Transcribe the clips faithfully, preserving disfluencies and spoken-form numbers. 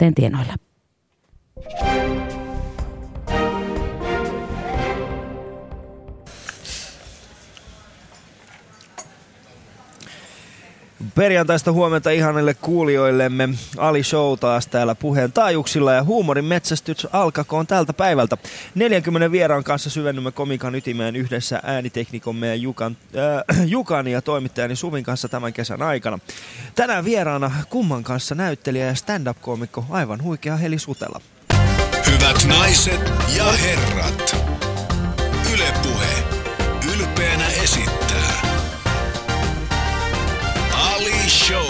Aihteen tienoilla. Perjantaista huomenta ihanille kuulijoillemme. Ali Show taas täällä puheen taajuuksilla ja huumorin metsästys alkakoon tältä päivältä. neljänkymmenen vieraan kanssa syvennymme komikan ytimeen yhdessä ääniteknikomme ja Jukan, äh, Jukan ja toimittajani Suvin kanssa tämän kesän aikana. Tänään vieraana kumman kanssa näyttelijä ja stand-up-koomikko aivan huikea Heli Sutela. Hyvät naiset ja herrat, Yle Puhe ylpeänä esittää Ali Show.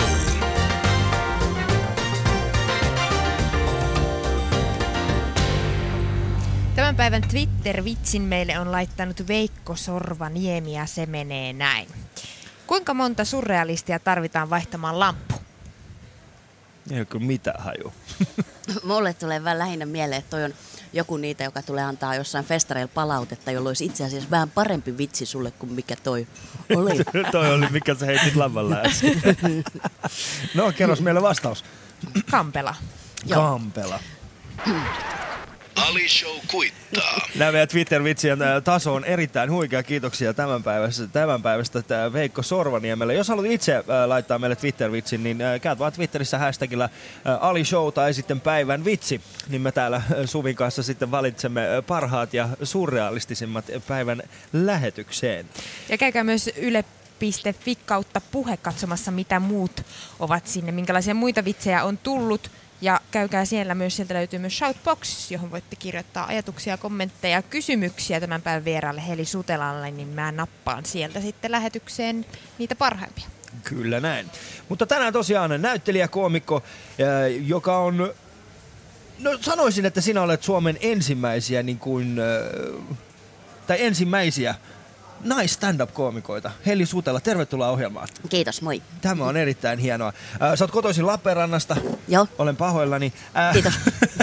Tämän päivän Twitter-vitsin meille on laittanut Veikko Sorvaniemi ja se menee näin. Kuinka monta surrealistia tarvitaan vaihtamaan lamppu? Ei ole kyllä mitään haju. Mulle tulee vähän lähinnä mieleen, että toi on joku niitä, joka tulee antaa jossain festareilla palautetta, jolloin olisi itse asiassa vähän parempi vitsi sulle kuin mikä toi oli. Toi oli, mikä sä heitit lavalla äsken. No, kerros meille vastaus. Kampela. Kampela. Ali Show kuittaa. Nämä meidän Twitter-vitsien taso on erittäin huikea. Kiitoksia tämän päivästä, tämän päivästä Veikko Sorvaniemelle. Jos haluat itse laittaa meille Twitter-vitsin, niin käyt vaan Twitterissä hashtagillä Ali Show tai sitten päivän vitsi. Niin me täällä Suvin kanssa sitten valitsemme parhaat ja surrealistisimmat päivän lähetykseen. Ja käykää myös yle piste fi kautta puhe katsomassa, mitä muut ovat sinne, minkälaisia muita vitsejä on tullut. Ja käykää siellä myös, sieltä löytyy myös Shoutbox, johon voitte kirjoittaa ajatuksia, kommentteja ja kysymyksiä tämän päivän vieraalle Heli Sutelalle, niin mä nappaan sieltä sitten lähetykseen niitä parhaimpia. Kyllä näin. Mutta tänään tosiaan näyttelijä, koomikko, joka on, no sanoisin, että sinä olet Suomen ensimmäisiä, niin kuin, tai ensimmäisiä nais-stand-up-koomikoita. Heli Sutela, tervetuloa ohjelmaan. Kiitos, moi. Tämä on erittäin hienoa. Äh, sä oot kotoisin Lappeenrannasta. Joo. Olen pahoillani. Äh, Kiitos.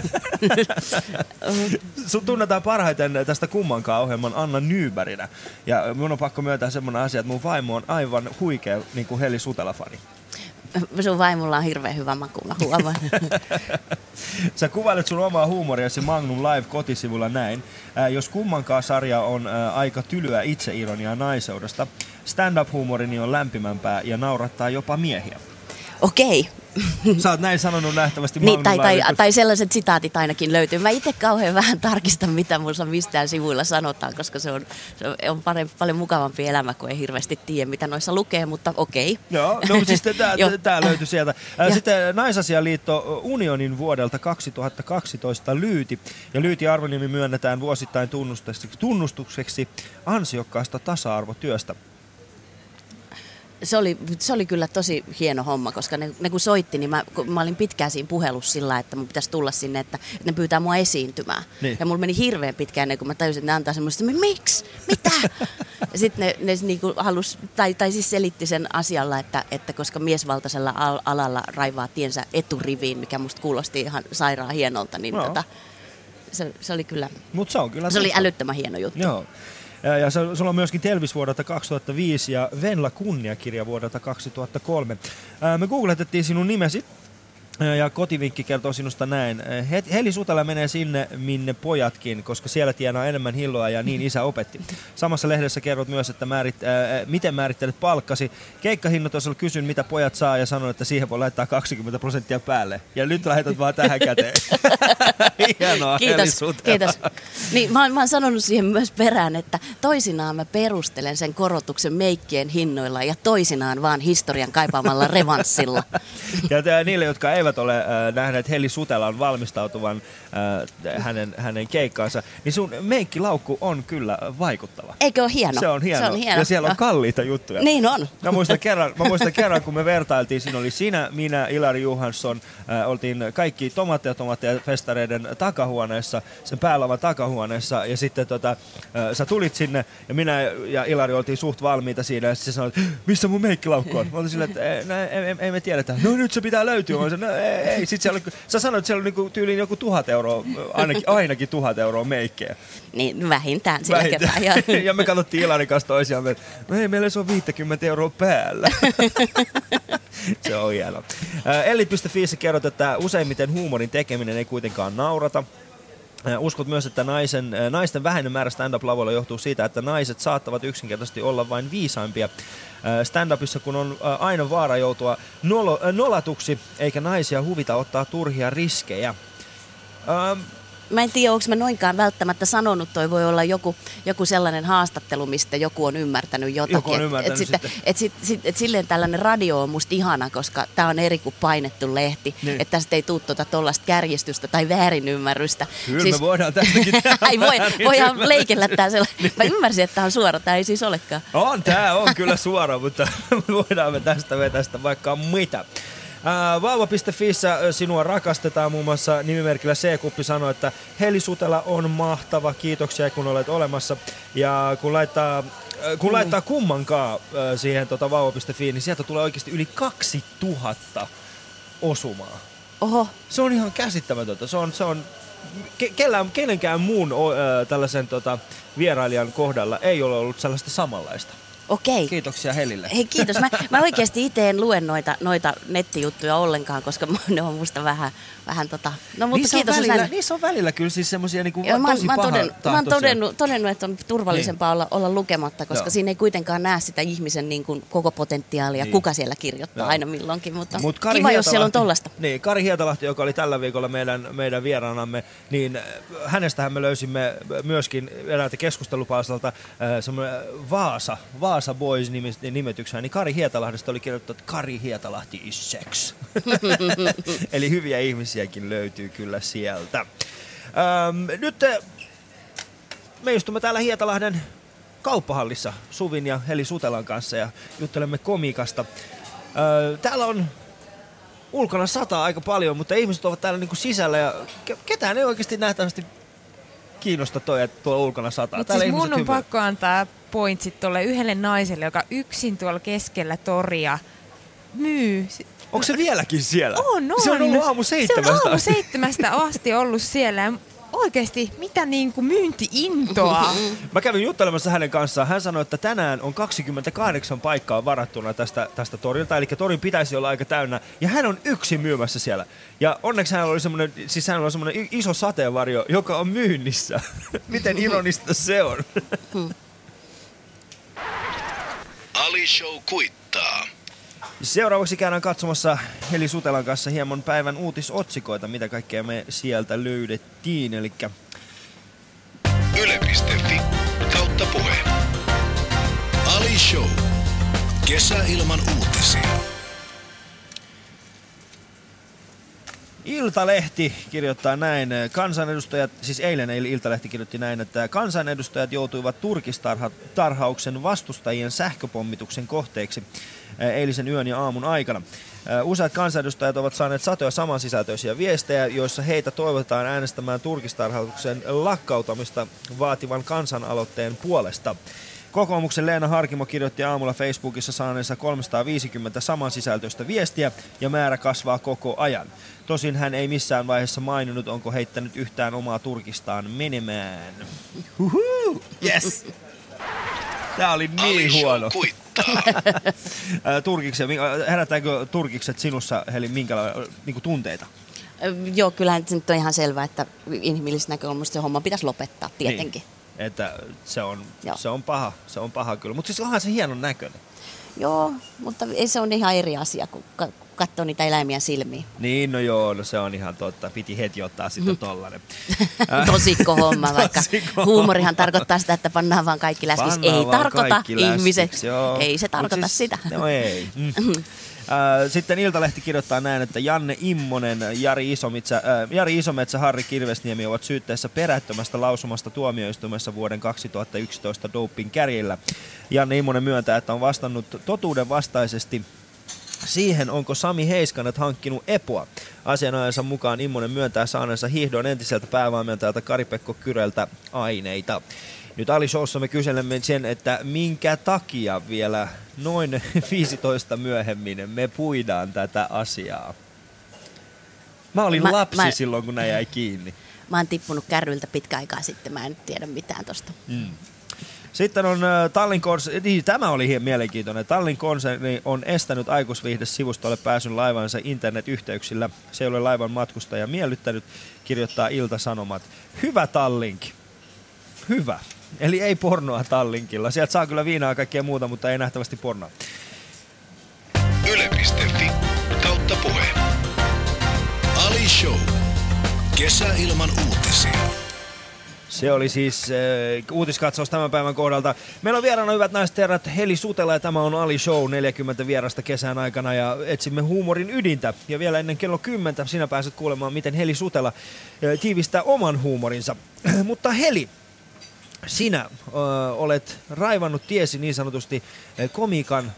Sut tunnetaan parhaiten tästä kummankaan ohjelman Anna Nyberginä. Ja mun on pakko myöntää semmoinen asia, että mun vaimo on aivan huikea niin kuin Heli Sutela-fani. Sun vaimolla on hirveän hyvä maku, mä huomaan. Sä kuvailet sun omaa huumoriasi Magnum Live-kotisivulla näin. Ää, jos kummankaan sarja on ää, aika tylyä itseironiaa naiseudesta, stand-up-huumorini on lämpimämpää ja naurattaa jopa miehiä. Okei. Sä oot näin sanonut nähtävästi niin, Magnum tai, tai, Live. tai sellaiset sitaatit ainakin löytyy. Mä itse kauhean vähän tarkistan, mitä mulla mistään sivuilla sanotaan, koska se on, se on paljon, paljon mukavampi elämä, kun ei hirveästi tiedä, mitä noissa lukee, mutta okei. Joo, no siis tää löytyi sieltä. Sitten Naisasialiitto Unionin vuodelta kaksituhattakaksitoista Lyyti. Ja Lyyti arvonimi myönnetään vuosittain tunnustukseksi, tunnustukseksi ansiokkaasta tasa-arvotyöstä. Se oli, se oli kyllä tosi hieno homma, koska ne, ne kun soitti, niin mä, mä olin pitkään siinä puhelussa sillä, että mun pitäisi tulla sinne, että, että ne pyytää mua esiintymään. Niin. Ja mulla meni hirveän pitkään ennen kuin mä tajusin, että ne antaa semmoista, että miksi? Mitä? Ja sitten ne, ne niinku halus, tai, tai siis selitti sen asialla, että, että koska miesvaltaisella al- alalla raivaa tiensä eturiviin, mikä musta kuulosti ihan sairaan hienolta, niin no. tota, se, se oli kyllä, Mut se on kyllä se oli älyttömän hieno juttu. Joo. Ja, ja sulla on myöskin Telvis vuodelta kaksituhattaviisi ja Venla kunniakirja vuodelta kaksituhattakolme. Ää, me googletettiin sinun nimesi ja kotivinkki kertoo sinusta näin. Heli Sutela menee sinne, minne pojatkin, koska siellä tienaa enemmän hilloa ja niin isä opetti. Samassa lehdessä kerrot myös, että määrit, ää, miten määrittelet palkkasi. Keikkahinnoitosella kysyn, mitä pojat saa ja sanon, että siihen voi laittaa kaksikymmentä prosenttia päälle. Ja nyt lähetät vaan tähän käteen. Hienoa, Kiitos, Heli Sutela. Kiitos. Niin, mä, mä oon sanonut siihen myös perään, että toisinaan mä perustelen sen korotuksen meikkien hinnoilla ja toisinaan vaan historian kaipaamalla revanssilla. Ja tää, niille, jotka eivät ole äh, nähneet Heli Sutelan valmistautuvan äh, hänen, hänen keikkaansa, niin sun meikkilaukku on kyllä vaikuttava. Eikö ole hieno? Se on hieno. Se on hieno. Ja siellä on kalliita juttuja. Niin on. Mä muistan kerran, mä muistan kerran kun me vertailtiin, siinä oli sinä, minä, Ilari Johansson, äh, oltiin kaikki tomaatteja tomaatteja festareiden takahuoneessa, sen päälavan takahuoneessa. treenihuoneessa ja sitten tota, sä tulit sinne ja minä ja Ilari oltiin suht valmiita siinä ja sitten sä sanoit, missä mun meikkilaukku on? Mä olin silleen, että ei, no, ei, ei, ei me tiedetä. No nyt se pitää löytyä. Mä olin, no ei, ei. Sitten siellä oli, sä sanoit, että siellä on niinku tyyliin joku tuhat euroa, ainakin, ainakin tuhat euroa meikkejä. Niin vähintään sillä kertaa. Ja, ja me katsottiin Ilarin kanssa toisiaan, että no ei, meillä se on viisikymmentä euroa päällä. Se on hieno. Elli piste fiissä kerrot, että useimmiten huumorin tekeminen ei kuitenkaan naurata. Uskot myös, että naisen, naisten vähäinen määrä stand-up-lavoilla johtuu siitä, että naiset saattavat yksinkertaisesti olla vain viisaimpia stand-upissa, kun on aina vaara joutua nolo, nolatuksi, eikä naisia huvita ottaa turhia riskejä. Ähm, Mä en tiedä, onko mä noinkaan välttämättä sanonut, toi voi olla joku, joku sellainen haastattelu, mistä joku on ymmärtänyt jotakin. Joku on ymmärtänyt et, et, sitten. et, sit, sit, et silleen tällainen radio on musta ihana, koska tää on eri kuin painettu lehti. Niin. Että tästä ei tule tuota tollaista kärjistystä tai väärinymmärrystä. Kyllä siis, me voidaan tästäkin Ai voi, voidaan leikellä tää sellainen. Mä ymmärsin, että tää on suora, tää ei siis olekaan. On, tää on kyllä suora, mutta voidaan me tästä vetää sitä vaikka mitä. Vauva piste fiissä sinua rakastetaan, muun muassa nimimerkillä C-kuppi sanoi, että Heli Sutela on mahtava, kiitoksia kun olet olemassa. Ja kun laittaa, kun laittaa kummankaan siihen tota vauva piste fi, niin sieltä tulee oikeasti yli kaksituhatta osumaa. Oho. Se on ihan käsittämätöntä. Se on, se on ke, kellään, kenenkään muun o, ö, tällaisen tota, vierailijan kohdalla ei ole ollut sellaista samanlaista. Okei. Kiitoksia Helille. Hei kiitos. Mä, mä oikeasti itse en lue noita, noita nettijuttuja ollenkaan, koska ne on musta vähän, vähän tota... No mutta niissä kiitos. On välillä, niissä on välillä kyllä siis semmosia niinku Joo, mä, tosi mä, toden, mä oon todennut, todennut, että on turvallisempaa niin. olla, olla lukematta, koska Joo. siinä ei kuitenkaan näe sitä ihmisen niin kuin koko potentiaalia, niin. kuka siellä kirjoittaa Joo. aina milloinkin, mutta Mut kiva, Hietalahti, jos siellä on tollasta. Niin, Kari Hietalahti, joka oli tällä viikolla meidän, meidän vieraanamme, niin hänestähän me löysimme myöskin eräältä keskustelupalstalta äh, semmoinen Vaasa, Vaasa Boys nimetyksenä, niin Kari Hietalahdesta oli kirjoittanut, että Kari Hietalahti is sex. Eli hyviä ihmisiäkin löytyy kyllä sieltä. Öm, nyt me istumme täällä Hietalahden kauppahallissa Suvin ja Heli Sutelan kanssa ja juttelemme komiikasta. Öö, täällä on ulkona sataa aika paljon, mutta ihmiset ovat täällä niinku sisällä ja ketään ei oikeasti nähtävästi kiinnosta toi, että tuolla ulkona sataa. Mutta siis mun on hyvä. pakko antaa pointsit tuolle yhdelle naiselle, joka yksin tuolla keskellä toria myy. Onko se vieläkin siellä? On, on. Se on ollut aamu seitsemästä Se on aamu seitsemästä asti ollut siellä. Oikeesti, mitä niinku myynti-intoa? Mä kävin juttelemassa hänen kanssaan. Hän sanoi, että tänään on kaksikymmentäkahdeksan paikkaa varattuna tästä, tästä torilta. Eli torin pitäisi olla aika täynnä. Ja hän on yksin myymässä siellä. Ja onneksi hän oli semmoinen, siis hän oli semmoinen iso sateenvarjo, joka on myynnissä. Miten ironista se on? Ali Show kuittaa. Seuraavaksi käydään katsomassa Heli Sutelan kanssa hieman päivän uutisotsikoita, mitä kaikkea me sieltä löydettiin. Elikkä Yle piste fi kautta puhe. Ali Show. Kesä ilman uutisia. Iltalehti kirjoittaa näin, kansanedustajat, siis eilen Iltalehti kirjoitti näin, että kansanedustajat joutuivat turkistarhauksen vastustajien sähköpommituksen kohteeksi eilisen yön ja aamun aikana. Useat kansanedustajat ovat saaneet satoja samansisältöisiä viestejä, joissa heitä toivotetaan äänestämään turkistarhauksen lakkautamista vaativan kansanaloitteen puolesta. Kokoomuksen Leena Harkimo kirjoitti aamulla Facebookissa saaneensa kolmesataaviisikymmentä samansisältöistä viestiä ja määrä kasvaa koko ajan. Tosin hän ei missään vaiheessa maininnut, onko heittänyt yhtään omaa turkistaan menemään. Huhuu, yes! Tää oli niin huono. Turkikset, herätääkö turkikset sinussa, Heli, minkälaisia niin tunteita? Joo, kyllähän se nyt on ihan selvää, että inhimillisestä näkökulmasta se homma pitäisi lopettaa tietenkin. Niin. Että se on, se on paha, se on paha kyllä. Mutta siis onhan se hienon näköinen. Joo, mutta ei se on ihan eri asia, kun katsoo niitä eläimiä silmiin. Niin, no joo, no se on ihan totta. Piti heti ottaa sitten tollanen. Tosikko homma, vaikka Tosikko huumorihan homma. Tarkoittaa sitä, että pannaan vaan kaikki läskiksi. Ei tarkoita ihmiset. Joo. Ei se tarkoita siis, sitä. No ei. Mm. Sitten Iltalehti kirjoittaa näin, että Janne Immonen, Jari Isometsä, äh, Jari Isometsä, Harri Kirvesniemi ovat syytteessä perättömästä lausumasta tuomioistuimessa vuoden kaksituhattayksitoista doping kärjellä. Janne Immonen myöntää, että on vastannut totuuden vastaisesti siihen, onko Sami Heiskanet hankkinut Epoa. Asianajansa mukaan Immonen myöntää saaneensa hiihdon entiseltä päävalmentajalta Kari-Pekko Kyröltä aineita. Nyt Ali Showssa me kyselemme sen, että minkä takia vielä noin viisitoista myöhemmin me puidaan tätä asiaa. Mä olin mä, lapsi mä, silloin, kun ne jäi kiinni. Mä oon tippunut kärryiltä pitkä aikaa sitten, mä en tiedä mitään tosta. Mm. Sitten on uh, Tallin konserni, niin, tämä oli hieman mielenkiintoinen. Tallin konserni on estänyt aikuisviihde-sivustolle pääsyn laivansa internetyhteyksillä. Se ei ole laivan matkustaja miellyttänyt, kirjoittaa Ilta-Sanomat. Hyvä Tallink. Hyvä. Eli ei pornoa Tallinkilla. Sieltä saa kyllä viinaa ja kaikkea muuta, mutta ei nähtävästi pornoa. Yle piste fi kautta puheen. Ali Show. Kesäilman uutisia. Se oli siis äh, uutiskatsaus tämän päivän kohdalta. Meillä on vieraana hyvät naiset herrat Heli Sutela ja tämä on Ali Show, neljäkymmentä vierasta kesän aikana ja etsimme huumorin ydintä. Ja vielä ennen kello kymmentä sinä pääset kuulemaan, miten Heli Sutela äh, tiivistää oman huumorinsa. Mutta Heli, sinä äh, olet raivannut tiesi niin sanotusti äh, komiikan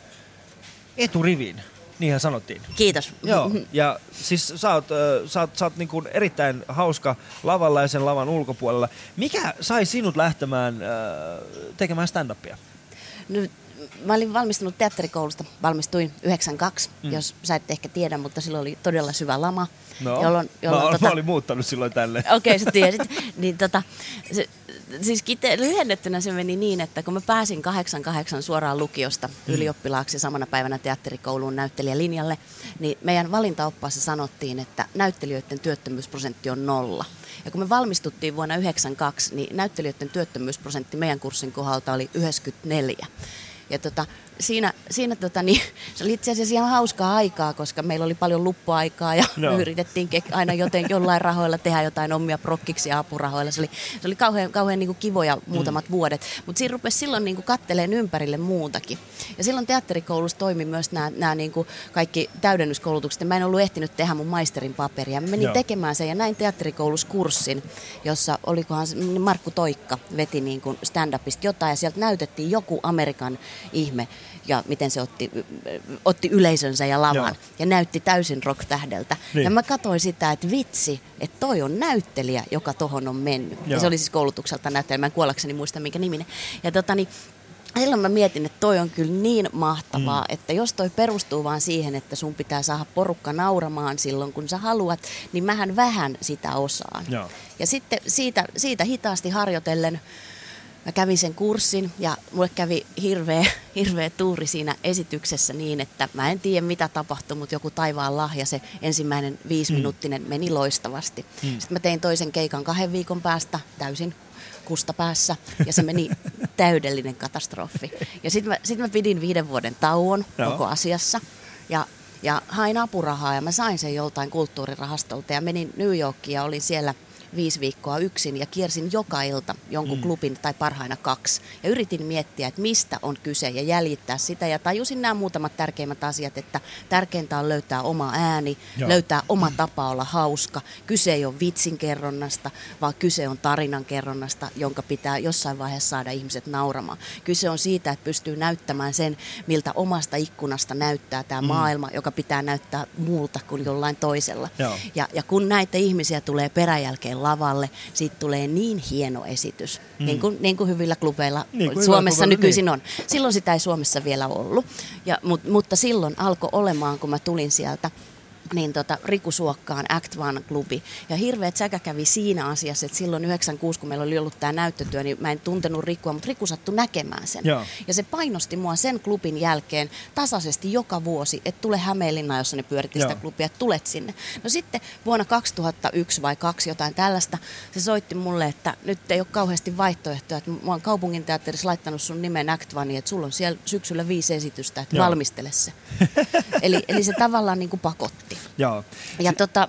eturiviin. Niinhän sanottiin. Kiitos. Joo, ja siis sä oot, äh, sä oot, sä oot niin kuin erittäin hauska lavalla ja sen lavan ulkopuolella. Mikä sai sinut lähtemään äh, tekemään stand-upia? No, mä olin valmistunut teatterikoulusta, valmistuin yhdeksänkymmentäkaksi, mm. jos sä et ehkä tiedä, mutta silloin oli todella syvä lama. No, jolloin, jolloin, mä, tota, mä olin muuttanut silloin tälleen. Okei, okay, sä tiesit. niin, tota, se, siis kite, lyhennettynä se meni niin, että kun mä pääsin kahdeksankymmentäkahdeksan suoraan lukiosta mm. ylioppilaaksi samana päivänä teatterikouluun näyttelijälinjalle, niin meidän valintaoppaassa sanottiin, että näyttelijöiden työttömyysprosentti on nolla. Ja kun me valmistuttiin vuonna yhdeksänkymmentäkaksi, niin näyttelijöiden työttömyysprosentti meidän kurssin kohdalta oli yhdeksänkymmentäneljä. Ja tota, siinä, siinä tota, niin, se oli itse asiassa ihan hauskaa aikaa, koska meillä oli paljon luppuaikaa ja no. me yritettiin ke- aina joten jollain rahoilla tehdä jotain omia prokkiksi ja apurahoilla. Se oli, se oli kauhean, kauhean niin kuin kivoja muutamat mm. vuodet, mutta siinä rupesi silloin niin kuin katteleen ympärille muutakin. Ja silloin teatterikoulussa toimi myös nämä, nämä niin kuin kaikki täydennyskoulutukset. Mä en ollut ehtinyt tehdä mun maisterin paperia. Mä menin Joo. tekemään sen ja näin teatterikoulussa kurssin, jossa olikohan Markku Toikka veti niin kuin stand-upista jotain ja sieltä näytettiin joku Amerikan ihme ja miten se otti, otti yleisönsä ja lavan Joo. ja näytti täysin rock-tähdeltä. Niin. Ja mä katsoin sitä, että vitsi, että toi on näyttelijä, joka tohon on mennyt. Joo. Ja se oli siis koulutukselta näyttelijä, mä en kuollakseni muista minkä niminen. Ja tota niin, silloin mä mietin, että toi on kyllä niin mahtavaa, mm. että jos toi perustuu vaan siihen, että sun pitää saada porukka nauramaan silloin, kun sä haluat, niin mähän vähän sitä osaan. Joo. Ja sitten siitä, siitä hitaasti harjoitellen mä kävin sen kurssin ja mulle kävi hirveä, hirveä tuuri siinä esityksessä niin, että mä en tiedä mitä tapahtui, mutta joku taivaan lahja, se ensimmäinen viisiminuuttinen meni loistavasti. Mm. Sitten mä tein toisen keikan kahden viikon päästä täysin kusta päässä ja se meni täydellinen katastrofi. Ja sitten mä, sit mä pidin viiden vuoden tauon no. koko asiassa ja, ja hain apurahaa ja mä sain sen joltain kulttuurirahastolta ja menin New Yorkiin ja olin siellä viisi viikkoa yksin ja kiersin joka ilta jonkun mm. klubin tai parhaina kaksi. Ja yritin miettiä, että mistä on kyse ja jäljittää sitä. Ja tajusin nämä muutamat tärkeimmät asiat, että tärkeintä on löytää oma ääni, Joo. löytää oma tapa olla hauska. Kyse ei ole vitsinkerronnasta, vaan kyse on tarinankerronnasta, jonka pitää jossain vaiheessa saada ihmiset nauramaan. Kyse on siitä, että pystyy näyttämään sen, miltä omasta ikkunasta näyttää tämä mm. maailma, joka pitää näyttää muulta kuin jollain toisella. Ja, ja kun näitä ihmisiä tulee peräjälkeen lavalle, siitä tulee niin hieno esitys, mm. niin, kuin, niin kuin hyvillä klubeilla niin kuin Suomessa nykyisin niin. on. Silloin sitä ei Suomessa vielä ollut, ja, mut, mutta silloin alkoi olemaan, kun mä tulin sieltä, niin tota, Riku Suokkaan Act One-klubi. Ja hirveät säkä kävi siinä asiassa, että silloin yhdeksänkymmentäkuusi, kun meillä oli ollut tämä näyttötyö, niin mä en tuntenut Rikua, mutta Riku sattui näkemään sen. Joo. Ja se painosti mua sen klubin jälkeen tasaisesti joka vuosi, että tule Hämeenlinnaan, jossa ne pyöritti Joo. sitä klubia, että tulet sinne. No sitten vuonna kaksituhattayksi vai kaksi jotain tällaista, se soitti mulle, että nyt ei ole kauheasti vaihtoehtoja, että mä oon kaupunginteatterissa laittanut sun nimen Act One, että sulla on siellä syksyllä viisi esitystä, että Joo. valmistele se. eli, eli se tavallaan niin kuin pakotti. Joo. Ja, tota,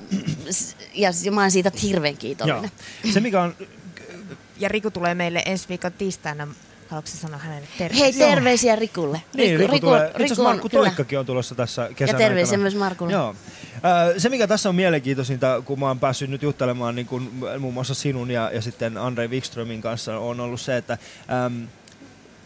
ja, ja mä oon siitä hirveän kiitollinen. Joo. Se mikä on... Ja Riku tulee meille ensi viikon tiistaina. Haluatko sanoa hänelle terveisiä? Hei, terveisiä Rikulle. Niin, Riku, Riku, tulee. Itse asiassa Markku Toikkakin on tulossa tässä kesän Ja terveisiä aikana. myös Markulle. Joo. Se mikä tässä on mielenkiintoisinta, kun mä oon päässyt nyt juttelemaan niin kuin muun muassa sinun ja, ja sitten Andrei Wikströmin kanssa, on ollut se, että... Äm,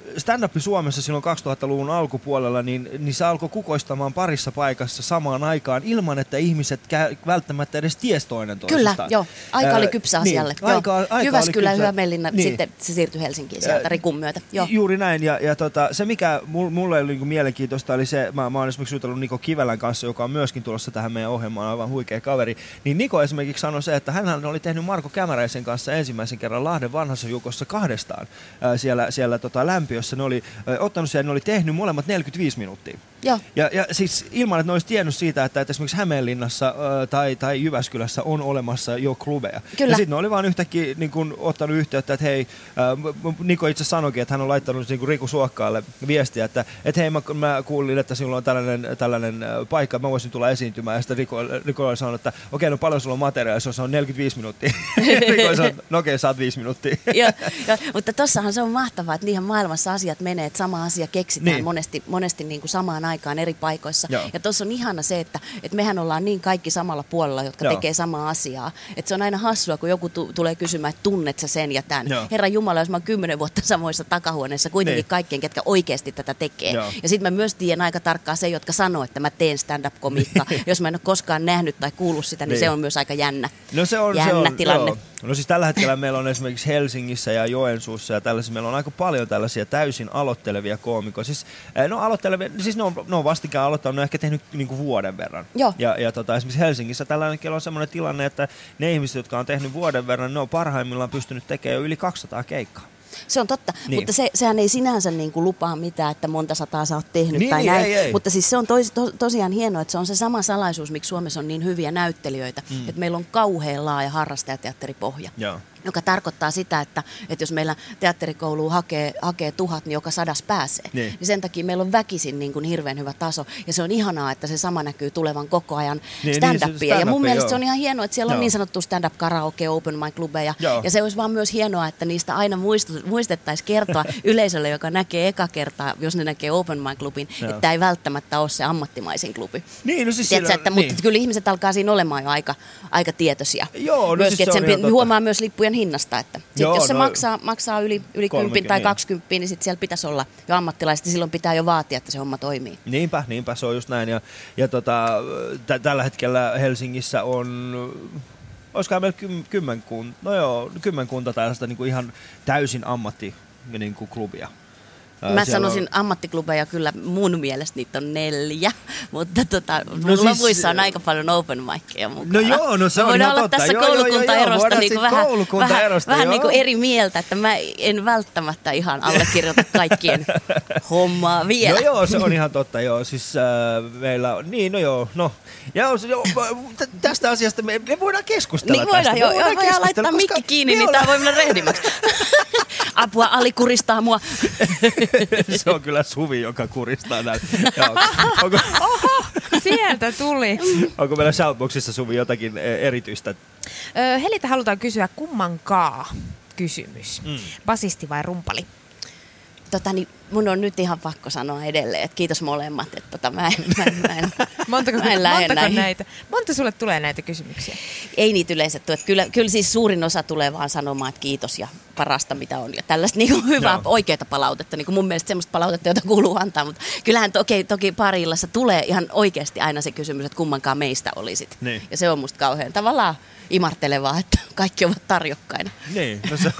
stand-up Suomessa silloin kaksituhattaluvun alkupuolella, niin, niin se alkoi kukoistamaan parissa paikassa samaan aikaan ilman, että ihmiset kä- välttämättä edes ties toinen toisistaan. Kyllä, joo. Aika oli kypsä asialle. Niin, aika, aika Jyväskylä oli ja Hämeenlinna, niin. sitten se siirtyi Helsinkiin sieltä Rikun myötä. Joo. Juuri näin, ja, ja tota, se mikä mulle oli niin mielenkiintoista oli se, mä, mä oon esimerkiksi jutellut Niko Kivelän kanssa, joka on myöskin tulossa tähän meidän ohjelmaan, aivan huikea kaveri, niin Niko esimerkiksi sanoi se, että hän oli tehnyt Marko Kämäräisen kanssa ensimmäisen kerran Lahden vanhassa jukossa kahdestaan ää, siellä, siellä tota, lämpiössä. Ne oli ää, ottanut sen, ne oli tehnyt molemmat neljäkymmentäviisi minuuttia. Joo. Ja, ja siis ilman, että ne olisi tiennyt siitä, että, että esimerkiksi Hämeenlinnassa ää, tai, tai Jyväskylässä on olemassa jo klubeja. Kyllä. Ja sitten ne oli vaan yhtäkkiä niin kun, ottanut yhteyttä, että hei, ää, Niko itse sanoikin, että hän on laittanut niin kun Riku Suokkaalle viestiä, että et hei, mä, mä kuulin, että sinulla on tällainen, tällainen paikka, että mä voisin tulla esiintymään. Ja sitten Riko, Riko oli sanonut, että okei, no paljon sulla on materiaalia, se on neljäkymmentäviisi minuuttia. Riko oli sanonut, no okei, saat viisi minuuttia. Joo, jo, mutta tossahan se on mahtavaa, että niinhän maailmassa asiat menee, että sama asia keksitään niin. monesti, monesti niin kuin samaan aikaan eri paikoissa. Joo. Ja tuossa on ihana se, että, että mehän ollaan niin kaikki samalla puolella, jotka Joo. tekee samaa asiaa. Että se on aina hassua, kun joku tu- tulee kysymään, että tunnet sä sen ja tämän. Joo. Herra Jumala, jos mä oon kymmenen vuotta samoissa takahuoneissa, kuitenkin niin. kaikkien, ketkä oikeasti tätä tekee. Joo. Ja sitten mä myös tiedän aika tarkkaan se, jotka sanoo, että mä teen stand-up-komiikkaa. Jos mä en ole koskaan nähnyt tai kuullut sitä, niin, niin. se on myös aika jännä, no se on, jännä se on, tilanne. Joo. No siis tällä hetkellä meillä on esimerkiksi Helsingissä ja Joensuussa ja tällaisissa, meillä on aika paljon tällaisia täysin aloittelevia koomikoita. Siis, no aloittelevia, siis ne on, ne on vastikään aloittanut, ne on ehkä tehnyt niinku vuoden verran. Joo. Ja, ja tota, esimerkiksi Helsingissä tällainen on semmoinen tilanne, että ne ihmiset, jotka on tehnyt vuoden verran, ne on parhaimmillaan pystynyt tekemään jo yli kaksisataa keikkaa. Se on totta, niin. mutta se, sehän ei sinänsä niin kuin lupaa mitään, että monta sataa sä oot tehnyt niin, tai niin, näin. ei, ei. Mutta siis se on tos, to, tosiaan hienoa, että se on se sama salaisuus, miksi Suomessa on niin hyviä näyttelijöitä, mm. että meillä on kauhean laaja harrastajateatteripohja. Joo. Joka tarkoittaa sitä, että, että jos meillä teatterikouluun hakee, hakee tuhat, niin joka sadas pääsee. Niin. niin sen takia meillä on väkisin niin kuin hirveän hyvä taso. Ja se on ihanaa, että se sama näkyy tulevan koko ajan niin, stand-upia. Niin, stand-upia. Ja mun mielestä joo. se on ihan hienoa, että siellä joo. on niin sanottu stand-up karaoke, open mic klubeja. Joo. Ja se olisi vaan myös hienoa, että niistä aina muistettaisiin kertoa yleisölle, joka näkee eka kertaa, jos ne näkee open mic klubin, joo. että tämä ei välttämättä ole se ammattimaisin klubi. Niin, no siis Tiedätkö, siinä, että, niin. Mutta kyllä ihmiset alkaa siinä olemaan jo aika, aika tietoisia. Joo, no myöskin, siis että sen huomaa myös lippujen hinnasta, että sit joo, jos se no, maksaa, maksaa yli, yli kympin tai kaksikymppiä, niin sit siellä pitäisi olla jo ammattilaiset, ja silloin pitää jo vaatia, että se homma toimii. Niinpä, niinpä, se on just näin. Ja, ja tota, t- tällä hetkellä Helsingissä on, olisikohan meillä kym, kymmenkunta, no joo, kymmenkunta tällaista niin kuin ihan täysin ammatti-klubia. Niin kuin Mä sanoisin on ammattiklubeja kyllä, mun mielestä niitä on neljä, mutta tota, no lopuissa siis, on aika paljon open mickeja mukana. No joo, no se on voidaan ihan olla totta. tässä koulukuntaerosta niin vähän, vähän, vähän niin kuin eri mieltä, että mä en välttämättä ihan allekirjoita kaikkien hommaa vielä. No joo, se on ihan totta, joo. Siis äh, meillä on, niin no joo, no. Ja jo, t- tästä asiasta me, me voidaan keskustella niin voidaan, tästä. Joo, voidaan, voidaan laittaa mikki kiinni, niin tää voi mennä rehdimmäksi. Apua, Ali kuristaa mua. Se on kyllä Suvi, joka kuristaa näitä. Onko, Oho, sieltä tuli. Onko meillä Shoutboxissa, Suvi, jotakin erityistä? Öö, Heliltä halutaan kysyä kummankaa kysymys. Mm. Basisti vai rumpali? Tota, niin mun on nyt ihan pakko sanoa edelleen, että kiitos molemmat, että tota, mä en, mä en, mä en, montako, mä en montako näitä? Monta sulle tulee näitä kysymyksiä? Ei niitä yleisetty. Että kyllä, kyllä siis suurin osa tulee vaan sanomaan, että kiitos ja parasta mitä on. Ja tällaista niin kuin hyvää, no. oikeaa palautetta. Niin kuin mun mielestä semmoista palautetta, jota kuuluu antaa. Mutta kyllähän toki, toki pari-illassa tulee ihan oikeasti aina se kysymys, että kummankaan meistä olisit. Niin. Ja se on musta kauhean tavallaan imartelevaa, että kaikki ovat tarjokkaina. Niin, no se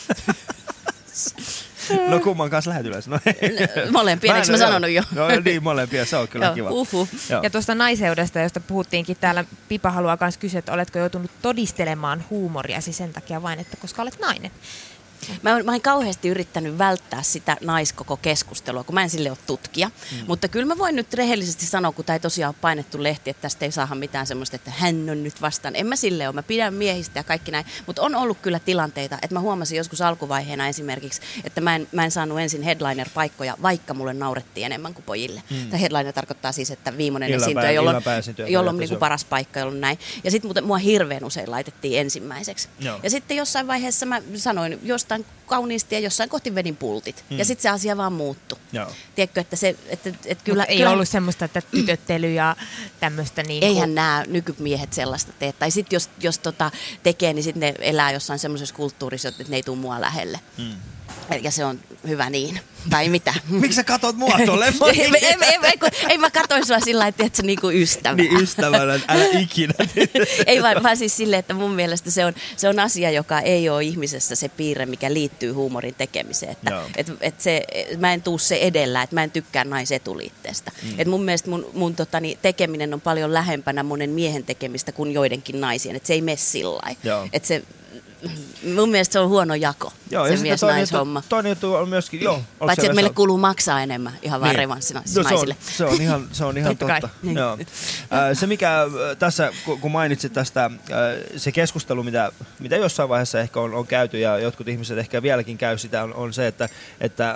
No kumman kanssa lähet yleensä? No, molempia, eikö mä sanonut jo? No niin, molempia, se on kyllä joo, kiva. Uhuh. Ja tuosta naiseudesta, josta puhuttiinkin täällä, Pipa haluaa myös kysyä, että oletko joutunut todistelemaan huumoriasi sen takia vain, että koska olet nainen? Mä oon, mä oon kauheasti yrittänyt välttää sitä naiskoko keskustelua, kun mä en sille ole tutkija. Mm. Mutta kyllä mä voin nyt rehellisesti sanoa, kun tää ei tosiaan ole painettu lehti, että tästä ei saada mitään semmoista, että hän on nyt vastaan. En mä sille ole. Mä pidän miehistä ja kaikki näin. Mutta on ollut kyllä tilanteita, että mä huomasin joskus alkuvaiheena esimerkiksi, että mä en, mä en saanut ensin headliner-paikkoja, vaikka mulle naurettiin enemmän kuin pojille. Mm. Tämä headliner tarkoittaa siis, että viimeinen esiintyjä, jolloin, jolloin on niinku paras paikka, jolloin näin. Ja sitten mua hirveän usein laitettiin ensimmäiseksi. Joo. Ja sitten jossain vaiheessa mä sanoin jostain kauniisti ja jossain kohti vedin pultit. Mm. Ja sitten se asia vaan muuttui. Joo. Tiedätkö, että se, että, että kyllä... ei kyllä, ollut semmoista, että tytöttely ja tämmöistä niin kuin... Eihän nämä nykymiehet sellaista tee. Tai sitten jos, jos tota tekee, niin sitten ne elää jossain semmoisessa kulttuurissa, että ne ei tule mua lähelle. Mm. Ja se on hyvä niin. Tai mitä? Miksi sä katot mua tolleen? ei, ei, ei, ei, ei mä katoin sua sillä lailla, että sä niinku ystävää. Niin ystävänä, älä ikinä. Ei vaan, vaan siis silleen, että mun mielestä se on, se on asia, joka ei ole ihmisessä se piirre, mikä liittyy huumorin tekemiseen. Että et, et se, mä en tuu se edellä, että mä en tykkää naisetuliitteestä. Mm. Et mun mielestä mun, mun totani, tekeminen on paljon lähempänä monen miehen tekemistä kuin joidenkin naisien. Että se ei mene sillä lailla. Että se... Mun mielestä se on huono jako, joo, se mies-naishomma. Toinen juttu on myöskin, joo. Paitsi, että meille kuluu maksaa enemmän ihan vaan niin. revanssina no, naisille. Se on, se on ihan, se on ihan totta. Niin. Joo. Se mikä tässä, kun mainitsit tästä, se keskustelu, mitä, mitä jossain vaiheessa ehkä on, on käyty ja jotkut ihmiset ehkä vieläkin käy sitä, on, on se, että, että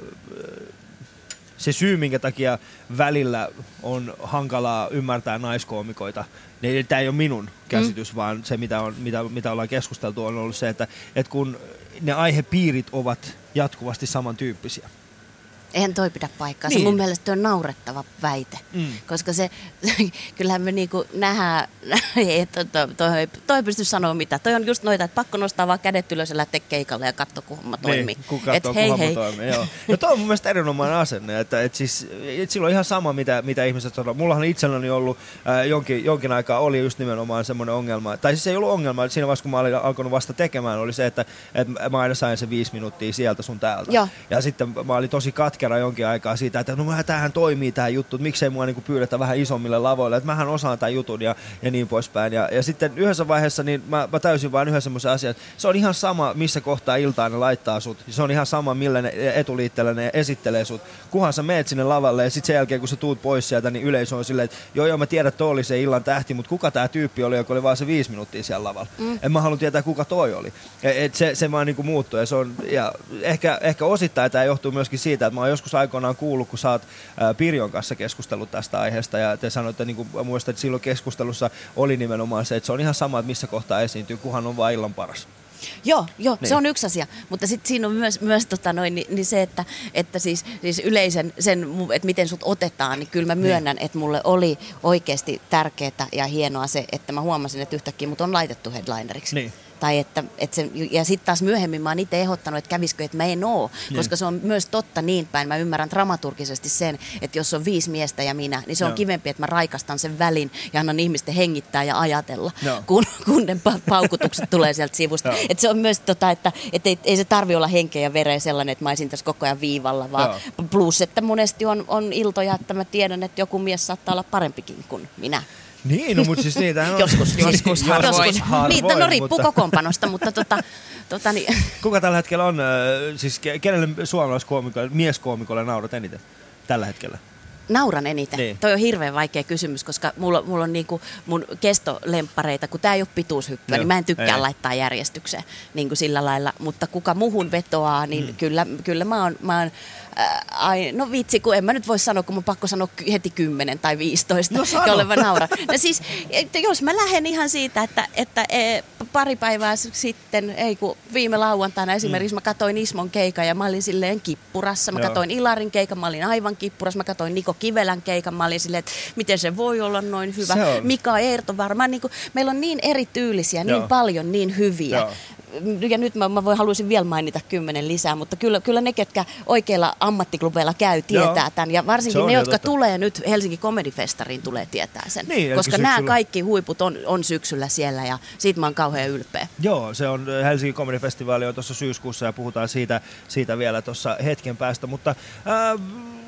se syy, minkä takia välillä on hankalaa ymmärtää naiskoomikoita, niin tämä ei ole minun käsitys, mm. vaan se, mitä, on, mitä, mitä ollaan keskusteltu, on ollut se, että, että kun ne aihepiirit ovat jatkuvasti samantyyppisiä. Eihän toi pidä paikkaa. Niin. Se mun mielestä on naurettava väite, mm. koska se, kyllähän me niinku nähdään, että toi, toi, toi ei pysty sanoa mitä. Toi on just noita, että pakko nostaa vaan kädet ylös ja lähteä keikalle ja katsoa, kun homma toimii. Niin, kun katsoo, kun homma toimii, joo. No toi on mun mielestä erinomainen asenne, että, että siis, et silloin ihan sama, mitä, mitä ihmiset sanoo. Mullahan itselläni ollut äh, jonkin, jonkin aikaa oli just nimenomaan semmoinen ongelma, tai siis ei ollut ongelma, siinä vaiheessa kun mä olin alkanut vasta tekemään, oli se, että, että mä aina sain se viisi minuuttia sieltä sun täältä. Joo. Ja sitten mä olin tosi katkera jonkin aikaa siitä, että no tämähän toimii tämä juttu, että miksei mua niinku pyydetä vähän isommille lavoille, että mähän osaan tämän jutun ja, ja niin poispäin. Ja, ja sitten yhdessä vaiheessa niin mä, mä täysin vaan yhden semmoisen asian, että se on ihan sama, missä kohtaa iltaa ne laittaa sut. Se on ihan sama, millä ne etuliitteellä ne esittelee sut. Kunhan sä meet sinne lavalle ja sitten sen jälkeen, kun sä tuut pois sieltä, niin yleisö on silleen, että joo joo mä tiedän, että toi oli se illan tähti, mutta kuka tää tyyppi oli, joka oli vaan se viisi minuuttia siellä lavalla. Mm. En mä halua tietää, kuka toi oli. Et se, se vaan niinku muuttui ja se on, ja ehkä, ehkä osittain tämä johtuu myöskin siitä, että mä oon joskus aikoinaan kuullut, kun sä oot ää, Pirjon kanssa keskustellut tästä aiheesta ja te sanoitte, niin kuin muistan, että silloin keskustelussa oli nimenomaan se, että se on ihan sama, että missä kohtaa esiintyy, kunhan on vaan illan paras. Joo, joo niin. Se on yksi asia, mutta sitten siinä on myös, myös tota noin, niin, niin se, että, että siis, siis yleisen sen, että miten sut otetaan, niin kyllä mä myönnän, niin. että mulle oli oikeasti tärkeää ja hienoa se, että mä huomasin, että yhtäkkiä mut on laitettu headlineriksi. Niin. Tai että, että se, ja sitten taas myöhemmin mä oon itse ehdottanut, että kävisikö, että mä en oo, niin. Koska se on myös totta niin päin. Mä ymmärrän dramaturgisesti sen, että jos on viisi miestä ja minä, niin se on no. kivempi, että mä raikastan sen välin ja annan ihmisten hengittää ja ajatella, no. kun, kun ne paukutukset tulee sieltä sivusta. No. Että se on myös tota, että et ei, ei se tarvi olla henkeä ja vereä sellainen, että mä olisin tässä koko ajan viivalla, vaan no. plus, että monesti on, on iltoja, että mä tiedän, että joku mies saattaa olla parempikin kuin minä. Niin, no mutta siis niitä on... Joskus, joskus, harvoin. Joskus. Harvoin. Niitä, no riippuu mutta... kokoonpanosta, mutta tota... tota niin. Kuka tällä hetkellä on, äh, siis kenelle suomalaiskoomikolle, mieskoomikolle naurat eniten tällä hetkellä? Nauran eniten. Niin. Toi on hirveän vaikea kysymys, koska mulla, mulla on niinku mun kestolemppareita, kun tää ei ole pituushyppyä, no, niin mä en tykkää ei. laittaa järjestykseen niin kuin sillä lailla. Mutta kuka muhun vetoaa, niin mm. kyllä, kyllä mä oon... Mä oon Äh, ai, no vitsi, kun en mä nyt voi sanoa, kun mun pakko sanoa heti kymmenen tai viisitoista, no jolle mä nauran. No siis, jos mä lähden ihan siitä, että, että e, pari päivää sitten, ei kun viime lauantaina esimerkiksi mm. mä katsoin Ismon keikan ja mä olin silleen kippurassa. Mä Joo. katsoin Ilarin keikan, mä olin aivan kippurassa. Mä katsoin Niko Kivelän keikan, mä olin silleen, että miten se voi olla noin hyvä. Mika Eerto varmaan, niin kuin, meillä on niin erityylisiä, niin Joo. paljon, niin hyviä. Joo. Ja nyt mä, mä voi, haluaisin vielä mainita kymmenen lisää, mutta kyllä, kyllä ne, ketkä oikeilla ammattiklubeilla käy, tietää Joo. tämän. Ja varsinkin ne, jotka totta. tulee nyt Helsinki Comedy Festariin, tulee tietää sen. Niin, koska nämä kaikki huiput on, on syksyllä siellä ja siitä mä oon kauhean ylpeä. Joo, se on Helsinki Comedy Festivaali on tuossa syyskuussa ja puhutaan siitä, siitä vielä tuossa hetken päästä. Mutta äh,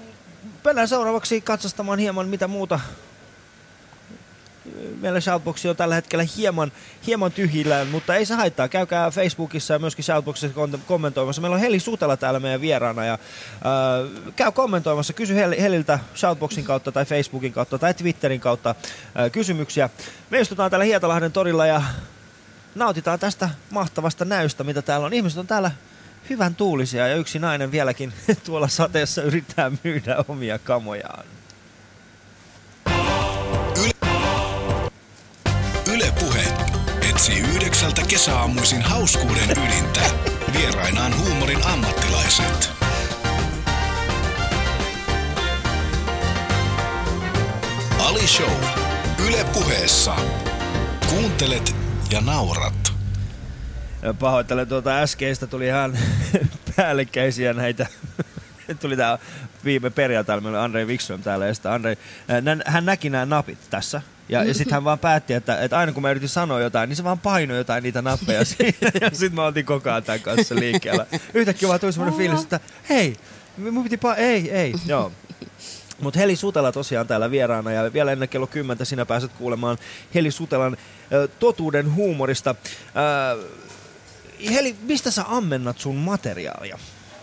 mennään seuraavaksi katsastamaan hieman mitä muuta. Meillä Shoutbox on tällä hetkellä hieman, hieman tyhjillään, mutta ei se haittaa. Käykää Facebookissa ja myöskin Shoutboxissa kommentoimassa. Meillä on Heli Sutela täällä meidän vieraana ja äh, käy kommentoimassa. Kysy Heliltä Shoutboxin kautta tai Facebookin kautta tai Twitterin kautta äh, kysymyksiä. Me istutaan täällä Hietalahden torilla ja nautitaan tästä mahtavasta näystä, mitä täällä on. Ihmiset on täällä hyvän tuulisia ja yksi nainen vieläkin tuolla sateessa yrittää myydä omia kamojaan. Yle Puhe etsii yhdeksältä kesäaamuisin hauskuuden ydintä. Vierainaan huumorin ammattilaiset. Ali Show. Yle Puheessa. Kuuntelet ja naurat. Pahoittelen tuota äskeistä, tuli ihan päällekkäisiä näitä. Tuli tää viime perjantaina, meillä oli Andrei Wikström täällä, ja sitten Andrei, hän näki nämä napit tässä. Ja, ja sitten hän vaan päätti, että, että aina kun mä yritin sanoa jotain, niin se vaan painoi jotain niitä nappeja siinä. Ja sitten mä oltiin koko ajan tämän kanssa liikkeellä. Yhtäkkiä vaan tuli semmoinen fiilis, että hei, mun piti pa- ei, ei, joo. Mutta Heli Sutela tosiaan täällä vieraana, ja vielä ennen kello kymmentä sinä pääset kuulemaan Heli Sutelan äh, totuuden huumorista. Äh, Heli, mistä sä ammennat sun materiaalia?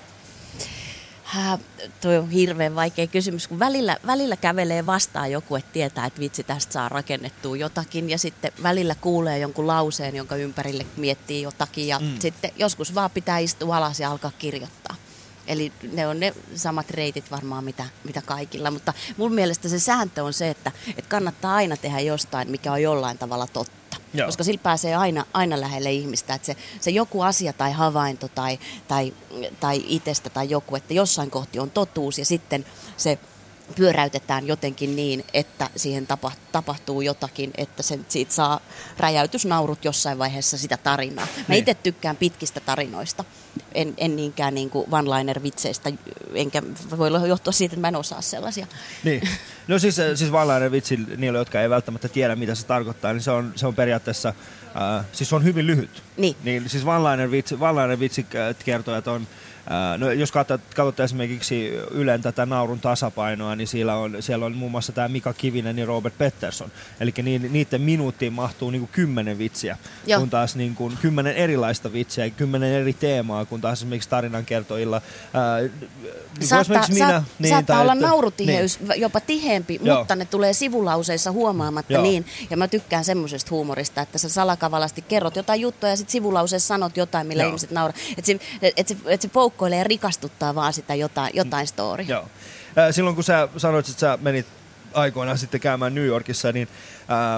Hää, toi on hirveän vaikea kysymys, kun välillä, välillä kävelee vastaan joku, että tietää, että vitsi, tästä saa rakennettua jotakin, ja sitten välillä kuulee jonkun lauseen, jonka ympärille miettii jotakin, ja mm. sitten joskus vaan pitää istua alas ja alkaa kirjoittaa. Eli ne on ne samat reitit varmaan mitä, mitä kaikilla, mutta mun mielestä se sääntö on se, että, että kannattaa aina tehdä jostain, mikä on jollain tavalla totta. Joo. Koska sillä pääsee aina, aina lähelle ihmistä, että se, se joku asia tai havainto tai, tai, tai itsestä tai joku, että jossain kohti on totuus ja sitten se pyöräytetään jotenkin niin, että siihen tapahtuu jotakin, että sen, siitä saa räjäytysnaurut jossain vaiheessa sitä tarinaa. Mä niin. itse tykkään pitkistä tarinoista, en, en niinkään niin kuin one-liner-vitseistä, enkä voi johtua siitä, että mä en osaa sellaisia. Niin. No siis, siis one-liner-vitsi niille, jotka ei välttämättä tiedä, mitä se tarkoittaa, niin se on, se on periaatteessa, äh, siis on hyvin lyhyt. Niin. Niin siis one-liner-vitsi, one-liner-vitsi kertoo, että on No, jos katsotte esimerkiksi Ylen tätä naurun tasapainoa, niin siellä on, siellä on muun muassa tämä Mika Kivinen ja Robert Pettersson. Eli niiden minuuttiin mahtuu niin kuin kymmenen vitsiä, Joo. kun taas niin kuin kymmenen erilaista vitsiä, kymmenen eri teemaa, kun taas esimerkiksi tarinankertojilla. Ää, niin saattaa minä, saat, niin, saattaa olla että, naurutiheys niin. jopa tiheempi, Joo. mutta ne tulee sivulauseissa huomaamatta Joo. niin. Ja mä tykkään semmoisesta huumorista, että sä salakavalasti kerrot jotain juttua ja sitten sivulauseessa sanot jotain, millä Joo. ihmiset nauraa. Että se, et se, et se poukkoilee ja rikastuttaa vaan sitä jotain, jotain storia. Joo. Silloin kun sä sanoit, että sä menit aikoinaan sitten käymään New Yorkissa, niin ää,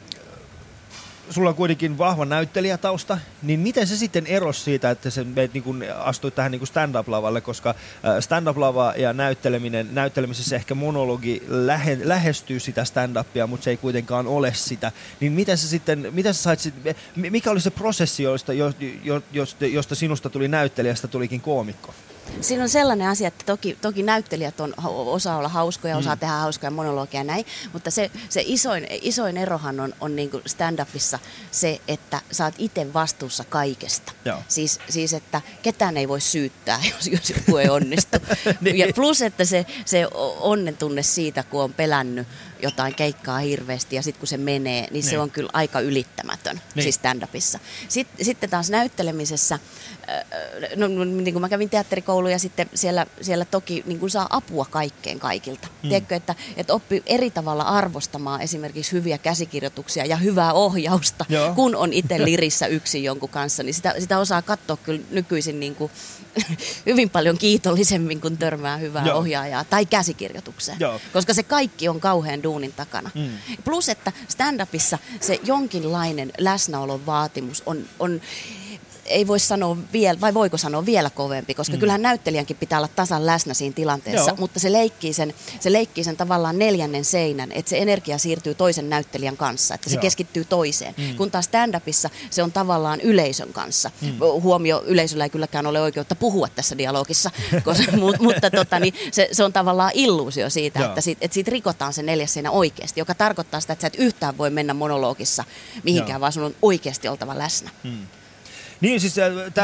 sulla on kuitenkin vahva näyttelijätausta, niin miten se sitten erosi siitä, että sä niin kun astuit tähän niin kun stand-up-lavalle, koska stand-up-lava ja näytteleminen, näyttelemisessä ehkä monologi lähe, lähestyy sitä stand-upia, mutta se ei kuitenkaan ole sitä, niin miten sä sitten, miten sä sait sit, mikä oli se prosessi, josta, josta, josta sinusta tuli näyttelijästä tulikin koomikko? Siinä on sellainen asia, että toki, toki näyttelijät on, osaa olla hauskoja, osaa mm. tehdä hauskoja monologia ja näin, mutta se, se isoin, isoin erohan on, on niin kuin stand-upissa se, että sä oot itse vastuussa kaikesta. Siis, siis, että ketään ei voi syyttää, jos, jos joku ei onnistu. niin. Ja plus, että se, se onnen tunne siitä, kun on pelännyt jotain keikkaa hirveästi ja sitten kun se menee, niin, niin se on kyllä aika ylittämätön, niin. siis stand-upissa. Sitten, sitten taas näyttelemisessä, no, niin kuin mä kävin teatterikouluun ja sitten siellä, siellä toki niin kuin saa apua kaikkeen kaikilta. Mm. Tiedätkö, että, että oppi eri tavalla arvostamaan esimerkiksi hyviä käsikirjoituksia ja hyvää ohjausta, Joo. kun on itse lirissä yksin jonkun kanssa, niin sitä, sitä osaa katsoa kyllä nykyisin niin kuin hyvin paljon kiitollisemmin, kun törmää hyvää Joo. ohjaajaa tai käsikirjoitukseen. Joo. Koska se kaikki on kauhean duunin takana. Mm. Plus, että stand-upissa se jonkinlainen läsnäolon vaatimus on, on ei voi sanoa vielä, vai voiko sanoa vielä kovempi, koska mm. kyllähän näyttelijänkin pitää olla tasan läsnä siinä tilanteessa, Joo. mutta se leikkii, sen, se leikkii sen tavallaan neljännen seinän, että se energia siirtyy toisen näyttelijän kanssa, että se Joo. keskittyy toiseen. Mm. Kun taas stand-upissa se on tavallaan yleisön kanssa. Mm. Huomio, yleisöllä ei kylläkään ole oikeutta puhua tässä dialogissa, koska, mutta tota, niin se, se on tavallaan illuusio siitä, että siitä, että siitä rikotaan se neljäs seinä oikeasti, joka tarkoittaa sitä, että sä et yhtään voi mennä monologissa mihinkään, Joo. vaan sun on oikeasti oltava läsnä. Mm. Niin siis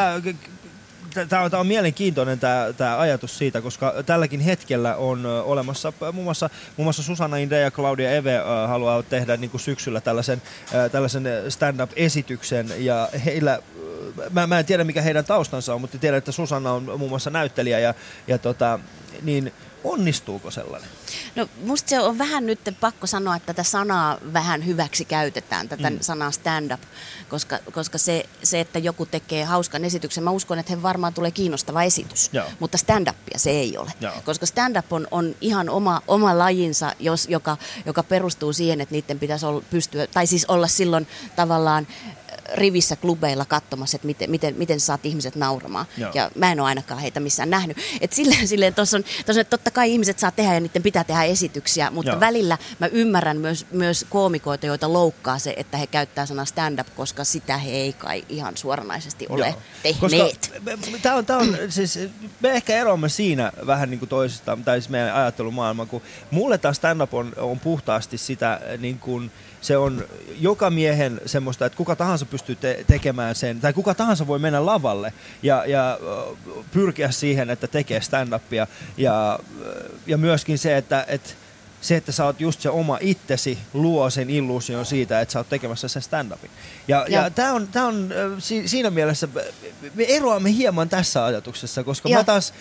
tämä on mielenkiintoinen tämä ajatus siitä, koska tälläkin hetkellä on olemassa muun muassa, muun muassa Susanna Inde ja Claudia Eve haluaa tehdä niin kuin syksyllä tällaisen, tällaisen stand-up-esityksen ja heillä, mä, mä en tiedä mikä heidän taustansa on, mutta tiedän, että Susanna on muun muassa näyttelijä ja, ja tota, niin onnistuuko sellainen? No musta se on vähän nyt pakko sanoa, että tätä sanaa vähän hyväksi käytetään, tätä mm. sanaa stand-up, koska, koska se, se, että joku tekee hauskan esityksen, mä uskon, että he varmaan tulee kiinnostava esitys, Joo. mutta stand-upia se ei ole, Joo. koska stand-up on, on ihan oma, oma lajinsa, jos, joka, joka perustuu siihen, että niiden pitäisi olla, pystyä, tai siis olla silloin tavallaan rivissä klubeilla katsomassa, että miten, miten, miten saat ihmiset nauramaan. Joo. Ja mä en ole ainakaan heitä missään nähnyt. Että silleen, silleen tuossa on, tossa on, että totta kai ihmiset saa tehdä ja niiden pitää tehdä esityksiä, mutta Joo. välillä mä ymmärrän myös, myös koomikoita, joita loukkaa se, että he käyttää sanaa stand-up, koska sitä he ei kai ihan suoranaisesti ole Joo. tehneet. Tämä on, tää on, siis, me ehkä eroamme siinä vähän niin kuin toisistaan, tai siis meidän ajattelumaailma, kun mulle taas stand-up on, on puhtaasti sitä, niin kuin, se on joka miehen semmoista, että kuka tahansa pystyy te- tekemään sen, tai kuka tahansa voi mennä lavalle ja, ja pyrkiä siihen, että tekee stand-upia, ja, ja myöskin se, että et, se, että sä oot just se oma itsesi, luo sen illuusion siitä, että sä oot tekemässä sen stand-upin. Ja, ja. ja tää on, tää on siinä mielessä, me eroamme hieman tässä ajatuksessa, koska ja. mä taas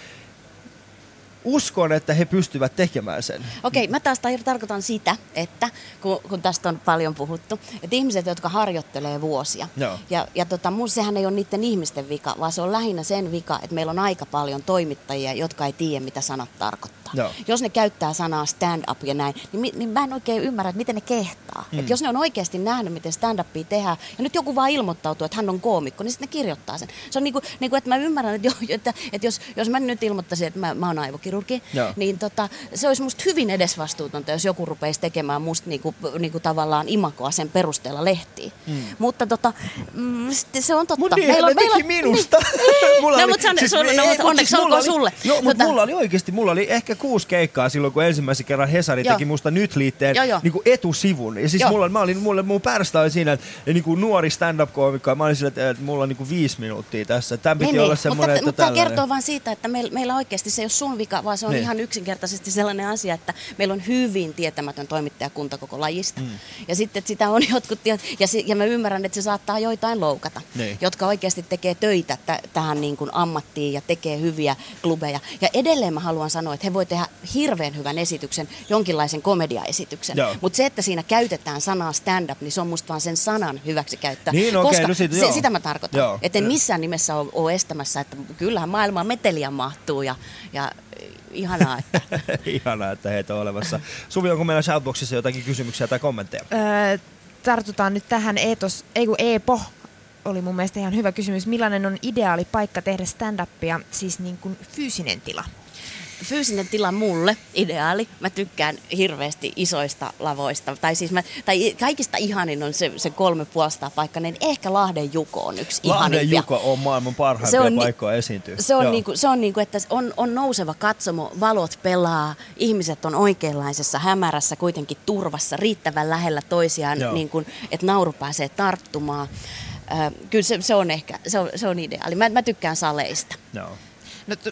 uskon, että he pystyvät tekemään sen. Okei, mä taas tarkoitan sitä, että kun, kun tästä on paljon puhuttu, että ihmiset, jotka harjoittelee vuosia, Joo. ja, ja tota, mun sehän ei ole niiden ihmisten vika, vaan se on lähinnä sen vika, että meillä on aika paljon toimittajia, jotka ei tiedä, mitä sanat tarkoittaa. Joo. Jos ne käyttää sanaa stand-up ja näin, niin, niin mä en oikein ymmärrä, että miten ne kehtaa. Mm. Että jos ne on oikeasti nähnyt, miten stand-upia tehdään, ja nyt joku vaan ilmoittautuu, että hän on koomikko, niin sitten ne kirjoittaa sen. Se on niin kuin, niin kuin että mä ymmärrän, että, jo, että, että jos, jos mä nyt ilmoittaisin, että mä, mä oon aivokirurgi, Joo. niin tota, se olisi musta hyvin edesvastuutonta, jos joku rupeisi tekemään musta niinku, niinku tavallaan imagoa sen perusteella lehtiin. Mm. Mutta tota, mm, se on totta. Mun niin, meillä on, meillä on, minusta. mulla no, oli, mutta siis, sul, no, mutta onneksi siis olkoon sulle. No, mutta tota, mulla oli oikeasti, mulla oli ehkä kuusi keikkaa silloin, kun ensimmäisen kerran Hesari Joo. teki musta Nyt liitteen niinku etusivun. Ja siis mulla, mä olin, mulla, mun pärstä oli siinä, että niinku nuori stand-up-koomikko, mä olin sillä, että mulla on niinku viisi minuuttia tässä. Tämä piti niin, olla semmoinen, että mutta tämä kertoo vaan siitä, että meillä, meillä oikeasti se ei ole sun vika, vaan se on niin. ihan yksinkertaisesti sellainen asia, että meillä on hyvin tietämätön toimittajakunta koko lajista. Mm. Ja sitten, että sitä on jotkut, ja, ja, ja mä ymmärrän, että se saattaa joitain loukata, niin. jotka oikeasti tekee töitä t- tähän niin kuin ammattiin ja tekee hyviä klubeja. Ja edelleen mä haluan sanoa, että he voi tehdä hirveän hyvän esityksen, jonkinlaisen komediaesityksen. Mutta se, että siinä käytetään sanaa stand-up, niin se on musta vaan sen sanan hyväksi käyttää. Niin, okay, koska no sit, se, sitä mä tarkoitan. Että en missään nimessä ole, ole estämässä, että kyllähän maailmaan meteliä mahtuu ja, ja ihanaa, että... ihanaa, että heitä on olevassa. Suvi, onko meillä Shoutboxissa jotakin kysymyksiä tai kommentteja? Öö, tartutaan nyt tähän Eetos, ei kun Eepo oli mun mielestä ihan hyvä kysymys. Millainen on ideaali paikka tehdä stand-upia, siis niin kuin fyysinen tila? Fyysinen tila mulle, ideaali. Mä tykkään hirveästi isoista lavoista. Tai siis mä, tai kaikista ihanin on se, se kolme puolestaan paikkainen. Ehkä Lahden Juko on yksi ihanimpia. Lahden Juko on maailman parhaimpia on, paikkoja esiintyä. Se on, niinku, se on niinku, että on, on nouseva katsomo, valot pelaa, ihmiset on oikeanlaisessa hämärässä, kuitenkin turvassa, riittävän lähellä toisiaan, niinku, että nauru pääsee tarttumaan. Äh, kyllä se, se on ehkä, se on, se on ideaali. Mä, mä tykkään saleista. Joo. No, t-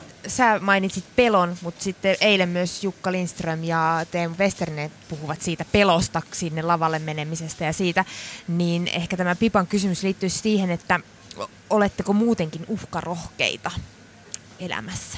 Sä mainitsit pelon, mutta sitten eilen myös Jukka Lindström ja Teemu Westerinen puhuvat siitä pelosta sinne lavalle menemisestä ja siitä, niin ehkä tämä Pipan kysymys liittyy siihen, että oletteko muutenkin uhkarohkeita elämässä?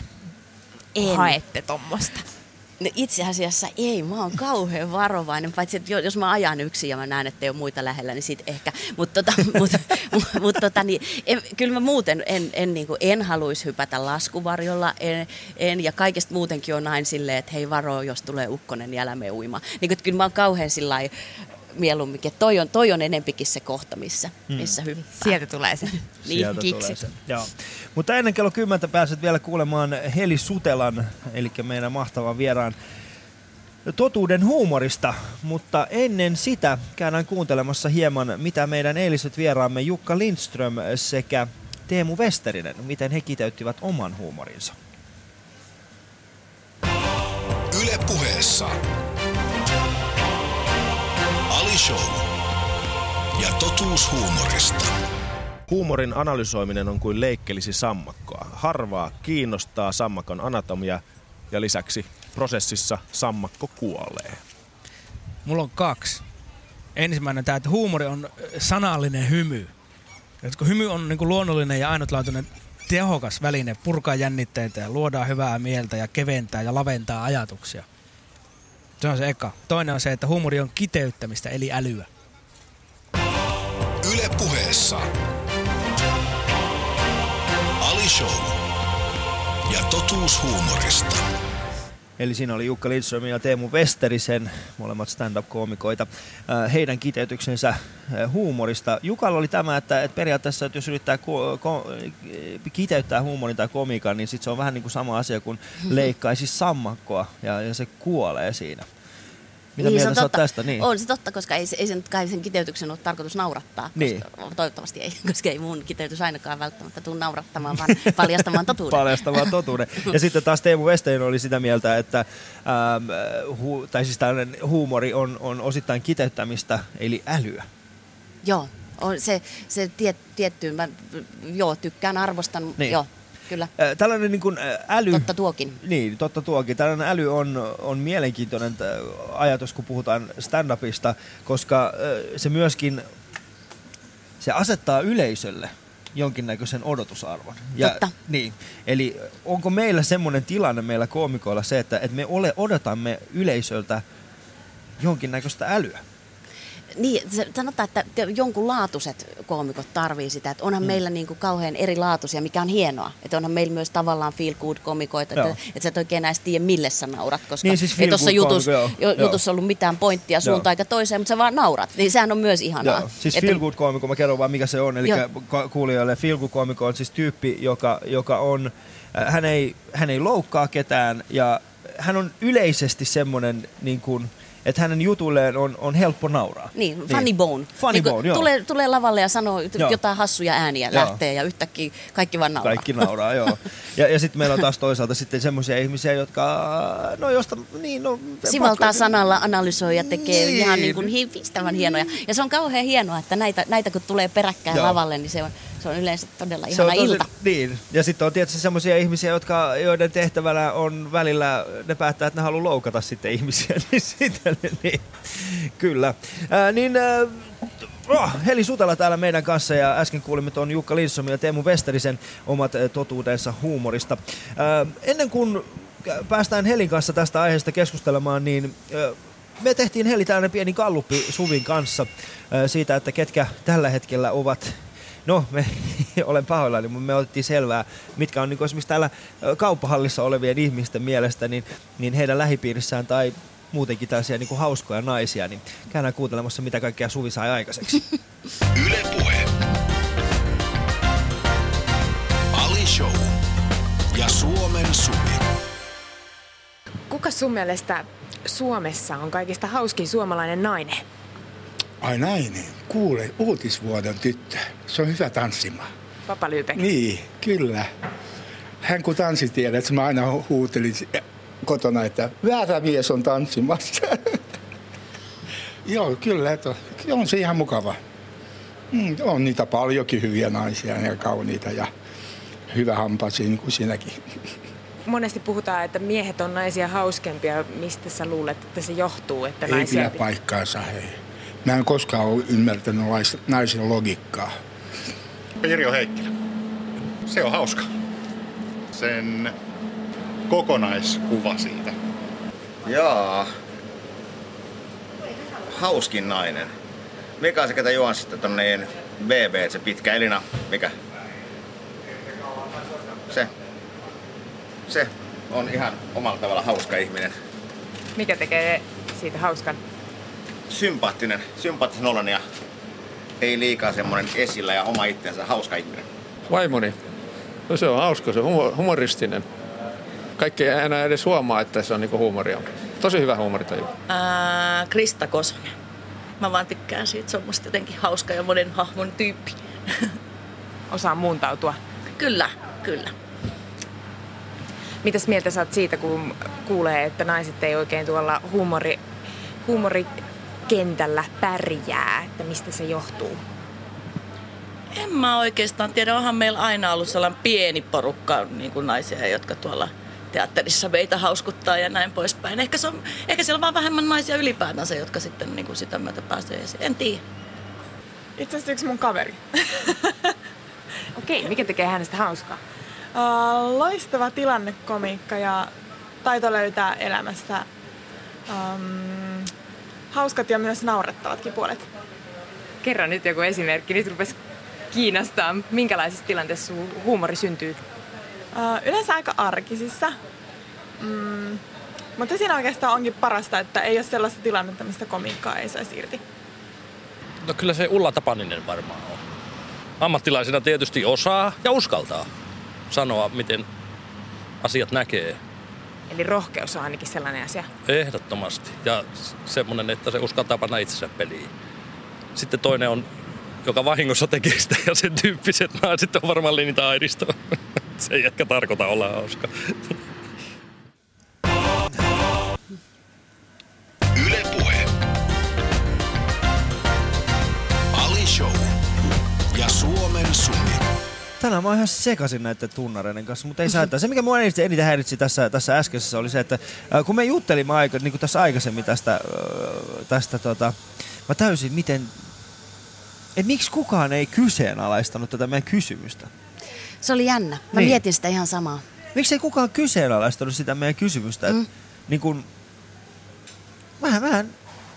En. Haette tommosta. No itse asiassa ei, mä oon kauhean varovainen, paitsi että jos mä ajan yksin ja mä näen, että ei ole muita lähellä, niin sit ehkä. Mutta tota, mut, mut, tota, niin, en, kyllä mä muuten en, en, niin kuin, en haluaisi hypätä laskuvarjolla, en, en, ja kaikesta muutenkin on aina silleen, että hei varo, jos tulee ukkonen, niin älä mene uimaan. Niin kuin, kyllä mä oon kauhean sillai mieluummin, että toi on, toi on enempikin se kohta, missä, missä mm. hyppää. Sieltä tulee se. Niin, tulee se. Joo. Mutta ennen kello kymmentä pääset vielä kuulemaan Heli Sutelan, eli meidän mahtavan vieraan totuuden huumorista, mutta ennen sitä käydään kuuntelemassa hieman, mitä meidän eiliset vieraamme Jukka Lindström sekä Teemu Westerinen, miten he kiteyttivät oman huumorinsa. Yle Puheessa Ali Show ja totuus huumorista. Huumorin analysoiminen on kuin leikkelisi sammakkoa. Harvaa kiinnostaa sammakon anatomia ja lisäksi prosessissa sammakko kuolee. Mulla on kaksi. Ensimmäinen tämä, että huumori on sanallinen hymy. Et kun hymy on niin kuin luonnollinen ja ainutlaatuinen tehokas väline purkaa jännitteitä ja luodaan hyvää mieltä ja keventää ja laventaa ajatuksia. Se on se eka. Toinen on se, että huumori on kiteyttämistä eli älyä. Yle Puheessa Ali Show ja totuus huumorista. Eli siinä oli Jukka Lindström ja Teemu Westerisen, molemmat stand-up-koomikoita, heidän kiteytyksensä huumorista. Jukalla oli tämä, että, että periaatteessa, että jos yrittää ko- ko- kiteyttää huumorin tai komiikan, niin sit se on vähän niin kuin sama asia kuin leikkaisi sammakkoa ja, ja se kuolee siinä. Mitä niin, mieltä sä oot tästä? Niin. On se totta, koska ei, ei sen, kai sen kiteytyksen ole tarkoitus naurattaa. Niin. Koska, toivottavasti ei, koska ei mun kiteytys ainakaan välttämättä tule naurattamaan, vaan paljastamaan totuuden. Paljastamaan totuuden. Ja sitten taas Teemu Westerinen oli sitä mieltä, että ähm, hu, tai siis tällainen huumori on, on osittain kiteyttämistä, eli älyä. Joo, on se, se tiet, tietty, mä joo, tykkään, arvostan, niin. joo. Kyllä. Tällainen niin kuin äly... Totta tuokin. Niin, totta tuokin. Tällainen äly on, on mielenkiintoinen ajatus, kun puhutaan stand-upista, koska se myöskin se asettaa yleisölle jonkinnäköisen odotusarvon. Ja, totta. Niin. Eli onko meillä semmoinen tilanne meillä koomikoilla se, että, että me ole, odotamme yleisöltä jonkinnäköistä älyä? Niin, sanotaan, että jonkun laatuiset koomikot tarvii sitä, että onhan mm. meillä niin kuin kauhean erilaatuisia, mikä on hienoa. Että onhan meillä myös tavallaan feel good komikoita, että, että sä et oikein näistä tiedä, mille sä naurat, koska niin, siis ei tuossa jutus, jutussa ollut mitään pointtia suuntaan eikä toiseen, mutta sä vaan naurat. Niin sehän on myös ihanaa. Joo. Siis että, feel good komikko, mä kerron vaan mikä se on, eli kuulijoille feel good komikko on siis tyyppi, joka, joka on, hän ei, hän ei loukkaa ketään ja hän on yleisesti semmoinen niin kuin, että hänen jutulleen on, on helppo nauraa. Niin, funny niin. bone. Funny niin bone, joo. Tulee, tulee lavalle ja sanoo joo. jotain hassuja ääniä, joo. lähtee ja yhtäkkiä kaikki vaan nauraa. Kaikki nauraa, joo. Ja, ja sitten meillä on taas toisaalta sitten semmoisia ihmisiä, jotka, no josta, niin no... sivaltaa pakko... sanalla, analysoi ja tekee niin. ihan niin kuin hiivistävän hienoja. Ja se on kauhean hienoa, että näitä, näitä kun tulee peräkkäin joo. lavalle, niin se on, se on yleensä todella ihana tosi, ilta. Niin, ja sitten on tietysti semmoisia ihmisiä, jotka, joiden tehtävänä on välillä, ne päättää, että ne haluaa loukata sitten ihmisiä, niin sitten, niin, kyllä. Ää, niin, ää, oh, Heli Sutela täällä meidän kanssa, ja äsken kuulimme tuon Jukka Lindströmin ja Teemu Westerisen omat totuudensa huumorista. Ää, ennen kuin päästään Helin kanssa tästä aiheesta keskustelemaan, niin... Ää, me tehtiin Heli tällainen pieni galluppi Suvin kanssa ää, siitä, että ketkä tällä hetkellä ovat... No, me olen pahoillani, mutta me otettiin selvää, mitkä on niin kuin esimerkiksi täällä kauppahallissa olevien ihmisten mielestä, niin, niin heidän lähipiirissään tai muutenkin tällaisia niin kuin hauskoja naisia, niin käydään kuuntelemassa, mitä kaikkea Suvi sai aikaiseksi. Yle Puhe. Ali Show ja Suomen Suvi. Kuka sun mielestä Suomessa on kaikista hauskin suomalainen nainen? Ai nainen, kuule, uutisvuodon tyttö. Se on hyvä tanssimaan. Papa Lyybeck. Niin, kyllä. Hän kun tanssi tiedät, että mä aina huutelin kotona, että väärä mies on tanssimassa. Joo, kyllä, että on se ihan mukava. Mm, on niitä paljonkin hyviä naisia ja kauniita ja hyvä hampaisia niin kuin sinäkin. Monesti puhutaan, että miehet on naisia hauskempia. Mistä sä luulet, että se johtuu? Että ei naisia... pidä paikkaansa, hei. Mä en koskaan ole ymmärtänyt naisen logiikkaa. Pirjo Heikkilä. Se on hauska. Sen kokonaiskuva siitä. Jaa. Hauskin nainen. Mikä on se, ketä juon sitten tonne B B, se pitkä Elina? Mikä? Se. Se on ihan omalla tavalla hauska ihminen. Mikä tekee siitä hauskan? Sympaattinen, sympaattisen olon ja ei liikaa semmoinen esillä ja oma itsensä hauska ihminen. Vaimoni. No se on hauska, se on humoristinen. Kaikki ei enää edes huomaa, että se on niinku huumoria. Tosi hyvä huumoritaju. Ää, Krista Kosonen. Mä vaan tykkään siitä, se on musta jotenkin hauska ja monen hahmon tyyppi. Osaa muuntautua. Kyllä, kyllä. Mitäs mieltä sä oot siitä, kun kuulee, että naiset ei oikein tuolla huumori, huumorikentällä pärjää, että mistä se johtuu? En mä oikeastaan tiedä, onhan meillä aina ollut sellainen pieni porukka niin kuin naisia, jotka tuolla teatterissa meitä hauskuttaa ja näin poispäin. Ehkä, se on, ehkä siellä on vaan vähemmän naisia ylipäätänsä, jotka sitten niin kuin sitä myötä pääsee esiin. En tiedä. Itse asiassa yksi mun kaveri. Okei, okay, mikä tekee hänestä hauskaa? Uh, loistava tilannekomiikka ja taito löytää elämästä um, hauskat ja myös naurettavatkin puolet. Kerro nyt joku esimerkki. Nyt rupesi kiinnostaa. Minkälaisessa tilanteessa sun huumori syntyy? Uh, yleensä aika arkisissa. Mm, Mutta siinä oikeastaan onkin parasta, että ei ole sellaista tilannetta, mistä komiikkaa ei saisi irti. No kyllä se Ulla Tapaninen varmaan on. Ammattilaisena tietysti osaa ja uskaltaa sanoa, miten asiat näkee. Eli rohkeus on ainakin sellainen asia. Ehdottomasti. Ja semmoinen, että se uskaltaa panna itsensä peliin. Sitten toinen on, joka vahingossa tekee sitä, ja sen tyyppiset naiset on varmaan niitä aidistoa. Se ei ehkä tarkoita olla hauska. Yle Puhe. Ali Show ja Suomen Sumi. Tänään mä oon ihan sekasin näiden tunnareiden kanssa, mutta ei säätää. Se, mikä mua eniten, eniten häiritsi tässä, tässä äskeisessä, oli se, että äh, kun me juttelimme aika, niin kuin tässä aikaisemmin tästä, äh, tästä tota, mä täysin miten, että miksi kukaan ei kyseenalaistanut tätä meidän kysymystä. Se oli jännä. Mä niin. mietin sitä ihan samaa. Miksi ei kukaan kyseenalaistanut sitä meidän kysymystä? Mm. Että, niin kun, vähän, vähän.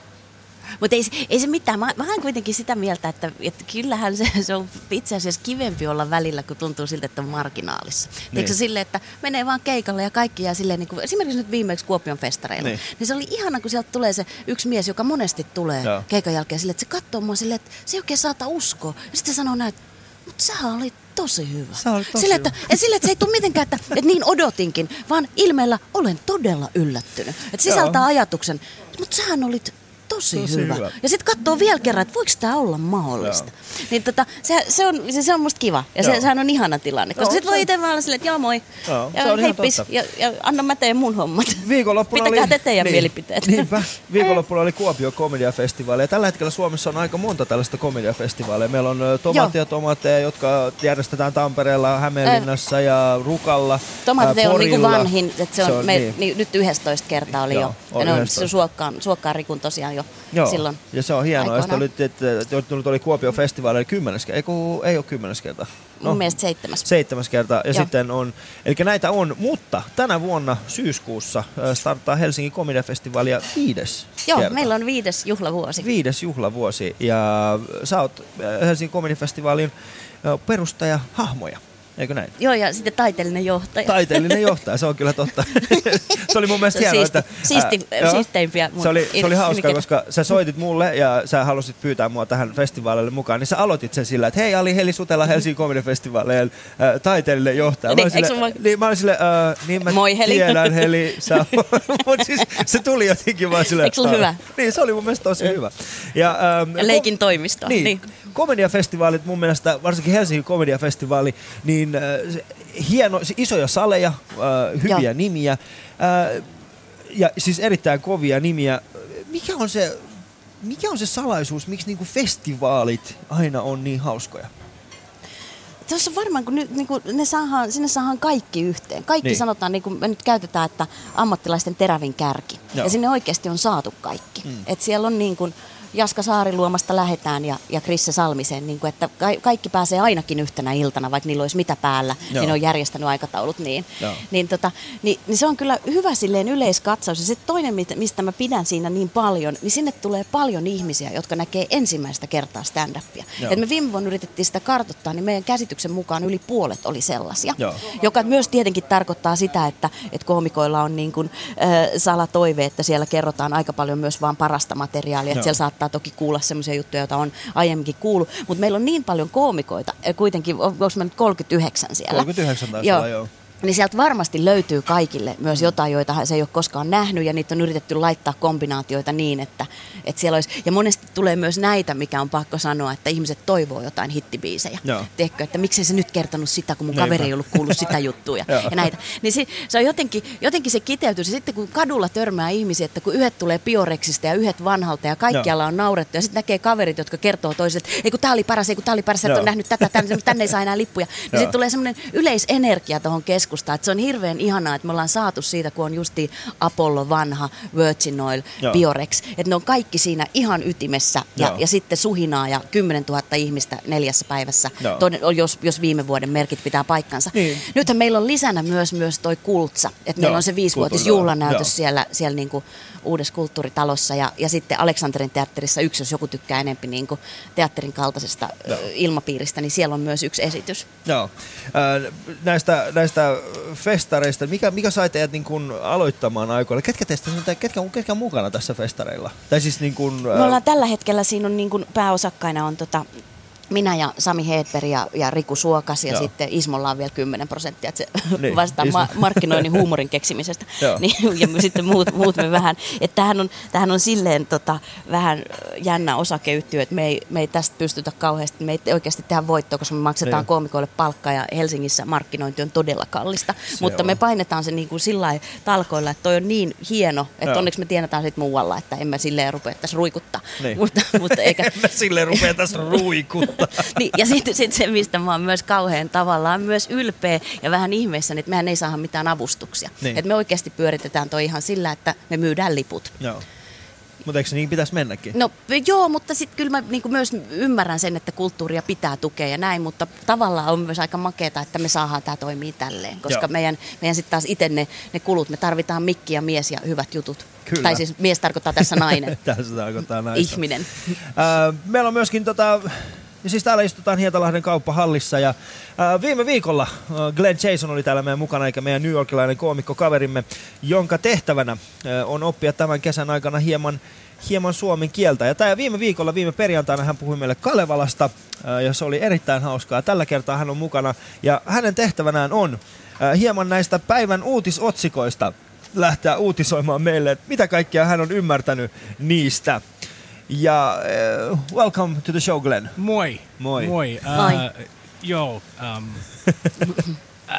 Mutta ei, ei se mitään. Mä, mä oon kuitenkin sitä mieltä, että, että kyllähän se, se on itse asiassa kivempi olla välillä, kun tuntuu siltä, että on marginaalissa. Niin. Tiedätkö silleen, että menee vaan keikalle ja kaikki jää silleen, niin kuin, esimerkiksi nyt viimeksi Kuopion festareilla. Niin. niin se oli ihana, kun sieltä tulee se yksi mies, joka monesti tulee Joo. keikan jälkeen silleen, että se katsoo mua silleen, että se ei oikein saata uskoa. Ja sitten se sanoo näin, että mutta sähän olit tosi hyvä. Tosi sille, että, ja sille, että se ei tule mitenkään, että, että niin odotinkin, vaan ilmeellä olen todella yllättynyt. Että sisältää Joo. ajatuksen, mutta sähän olit tosi, tosi hyvä. hyvä. Ja sitten katsoo vielä kerran, että voiko tämä olla mahdollista. Joo. Niin tota, se, se, on, se, se on musta kiva. Ja se, sehän on ihana tilanne. Koska sitten voi itse vaan olla silleen, että joo moi. Joo, ja heippis. Ja, ja anna mä teen mun hommat. Pitäkää oli, te teidän niin, mielipiteet. Niinpä. Viikonloppuna oli Kuopio komediafestivaali. Ja tällä hetkellä Suomessa on aika monta tällaista komediafestivaaleja. Meillä on Tomaattia ja Tomaatteja, jotka järjestetään Tampereella, Hämeenlinnassa ja Rukalla. Tomaatteja on niinku vanhin. Että se on, se on me, niin. Nyt yhdestoista kertaa oli joo, jo. Ja ne on Suokkaan, Suokkaan Rikun tosiaan jo Joo, silloin. Ja se on hienoa. Ja sitten oli, että, että nyt oli Kuopion festivaali kymmenes kerta. Ei, kun, ei ole kymmenes kerta. No, mun mielestä seitsemäs. Seitsemäs kerta. Ja Joo. sitten on, eli näitä on, mutta tänä vuonna syyskuussa starttaa Helsingin komediafestivaalia viides Joo, kerta. meillä on viides juhlavuosi. Viides juhlavuosi. Ja sä oot Helsingin komediafestivaalin perustaja hahmoja. Eikö näin? Joo, ja sitten taiteellinen johtaja. Taiteellinen johtaja, se on kyllä totta. Se oli mun mielestä hienoa, siisti, että... Siisti, ää, siisteimpiä mun se oli, se oli hauska, mikä... koska sä soitit mulle ja sä halusit pyytää mua tähän festivaalille mukaan, niin sä aloitit sen sillä, että hei Ali Heli Sutela Helsingin komediafestivaalien äh, taiteellinen johtaja. Niin, mä olin sille, mä... Niin, mä olin sille, äh, niin mä Moi Heli. tiedän Heli, sä mutta siis se tuli jotenkin vaan silleen... Eikö sulla hyvä? Niin, se oli mun mielestä tosi hyvä. Ja, ähm, ja leikin toimisto. Niin, niin. Komediafestivaalit mun mielestä, varsinkin Helsingin komediafestivaali, niin äh, hieno, isoja saleja, äh, hyviä Joo. nimiä äh, ja siis erittäin kovia nimiä. Mikä on se, mikä on se salaisuus, miksi niinku festivaalit aina on niin hauskoja? Tuossa varmaan, kun nyt, niin kun ne saadaan, sinne saadaan kaikki yhteen. Kaikki niin. Sanotaan, niin kuin me nyt käytetään, että ammattilaisten terävin kärki. Joo. Ja sinne oikeasti on saatu kaikki. Mm. Et siellä on niin kuin Jaska Saariluomasta lähetään ja, ja Krisse Salmisen, niin kuin, että ka- kaikki pääsee ainakin yhtenä iltana, vaikka niillä olisi mitä päällä. Joo. Ja ne on järjestänyt aikataulut niin. Niin, tota, niin, niin se on kyllä hyvä silleen yleiskatsaus. Ja sitten toinen, mistä mä pidän siinä niin paljon, niin sinne tulee paljon ihmisiä, jotka näkee ensimmäistä kertaa stand-upia. Et me viime vuonna yritettiin sitä kartoittaa, niin meidän käsityksen mukaan yli puolet oli sellaisia. Joo. Joka myös tietenkin tarkoittaa sitä, että, että koomikoilla on niin kuin, äh, salatoive, että siellä kerrotaan aika paljon myös vaan parasta materiaalia. Että siellä saattaa toki kuulla semmoisia juttuja, joita on aiemminkin kuullut, mutta meillä on niin paljon koomikoita, kuitenkin, onko mä nyt kolmekymmentäyhdeksän siellä? kolmekymmentäyhdeksän taisi olla, joo. Niin sieltä varmasti löytyy kaikille myös jotain, joita se ei ole koskaan nähnyt, ja niitä on yritetty laittaa kombinaatioita niin, että, että siellä olisi... Ja monesti tulee myös näitä, mikä on pakko sanoa, että ihmiset toivoo jotain hittibiisejä. Tiedätkö, että miksei se nyt kertonut sitä, kun mun Neipä. kaveri ei ollut kuullut sitä juttuja ja näitä. Niin se, se on jotenkin, jotenkin se kiteytyy. Se sitten kun kadulla törmää ihmisiä, että kun yhdet tulee Bioreksista ja yhdet vanhalta ja kaikkialla on naurettu, ja sitten näkee kaverit, jotka kertoo toisille, että ei kun tää oli paras, ei kun tää oli paras, että on nähnyt tätä, tänne, tänne ei saa enää lippuja. Niin sitten tulee semmoinen yleisenergia tuohon keskusteluun. Että se on hirveän ihanaa, että me ollaan saatu siitä, kun on justiin Apollo, vanha, Virgin Oil, Joo. Biorex. Että ne on kaikki siinä ihan ytimessä ja, ja sitten suhinaa ja kymmenen tuhatta ihmistä neljässä päivässä, Toinen, jos, jos viime vuoden merkit pitää paikkansa. Niin. Nythän meillä on lisänä myös, myös toi Kultsa, että meillä on se viisivuotisjuhlanäytös siellä, siellä niinku Uudessa kulttuuritalossa ja, ja sitten Aleksanterin teatterissa yksi, jos joku tykkää enemmän niin kuin teatterin kaltaisesta Joo. ilmapiiristä, niin siellä on myös yksi esitys. Joo. Äh, näistä, näistä festareista. Mikä, mikä sai teidät niin kuin aloittamaan aikoina? Ketkä teistä on, ketkä, ketkä on mukana tässä festareilla? Tai siis niin kuin, Me ollaan tällä hetkellä, siinä on niin kuin pääosakkaina on tota, minä ja Sami Hedberg ja, ja Riku Suokas ja Joo. sitten Ismolla on vielä kymmenen prosenttia, että se niin, vastaa ma- markkinoinnin huumorin keksimisestä. Niin, ja sitten muut, muut me vähän. Että tämähän on, tämähän on silleen tota, vähän jännä osakeyhtiö, että me ei, me ei tästä pystytä kauheasti, me ei oikeasti tehdä voittoa, koska me maksetaan niin. koomikoille palkkaa ja Helsingissä markkinointi on todella kallista. Se Mutta on. me painetaan se niin kuin sillä lailla talkoilla, että toi on niin hieno, että Joo. onneksi me tiedetään sitten muualla, että emme silleen rupea tässä ruikuttaa. Niin. Mutta, mutta eikä... emme silleen rupea tässä ruikuttaa. Niin, ja sitten sit se, mistä mä oon myös kauhean tavallaan myös ylpeä ja vähän ihmeessäni, että mehän ei saada mitään avustuksia. Niin. Että me oikeasti pyöritetään toi ihan sillä, että me myydään liput. Joo. Mutta eikö se niin pitäisi mennäkin? No joo, mutta sitten kyllä mä niinku myös ymmärrän sen, että kulttuuria pitää tukea ja näin, mutta tavallaan on myös aika makeeta, että me saadaan tämä toimii tälleen, koska joo. meidän, meidän sitten taas itse ne, ne kulut, me tarvitaan mikki ja mies ja hyvät jutut. Kyllä. Tai siis mies tarkoittaa tässä nainen. Tässä tarkoittaa nainen. Ihminen. Äh, meillä on myöskin tota... Ja siis täällä istutaan Hietalahden kauppahallissa ja ää, viime viikolla ää, Glenn Jason oli täällä meidän mukana, eikä meidän New Yorkilainen koomikkokaverimme, jonka tehtävänä ää, on oppia tämän kesän aikana hieman, hieman suomen kieltä. Ja tää viime viikolla, viime perjantaina hän puhui meille Kalevalasta ää, ja se oli erittäin hauskaa. Tällä kertaa hän on mukana ja hänen tehtävänään on ää, hieman näistä päivän uutisotsikoista lähteä uutisoimaan meille, että mitä kaikkea hän on ymmärtänyt niistä. Ja uh, welcome to the show, Glenn. Moi. Moi. Moi. Uh, Moi. Joo. Um, uh,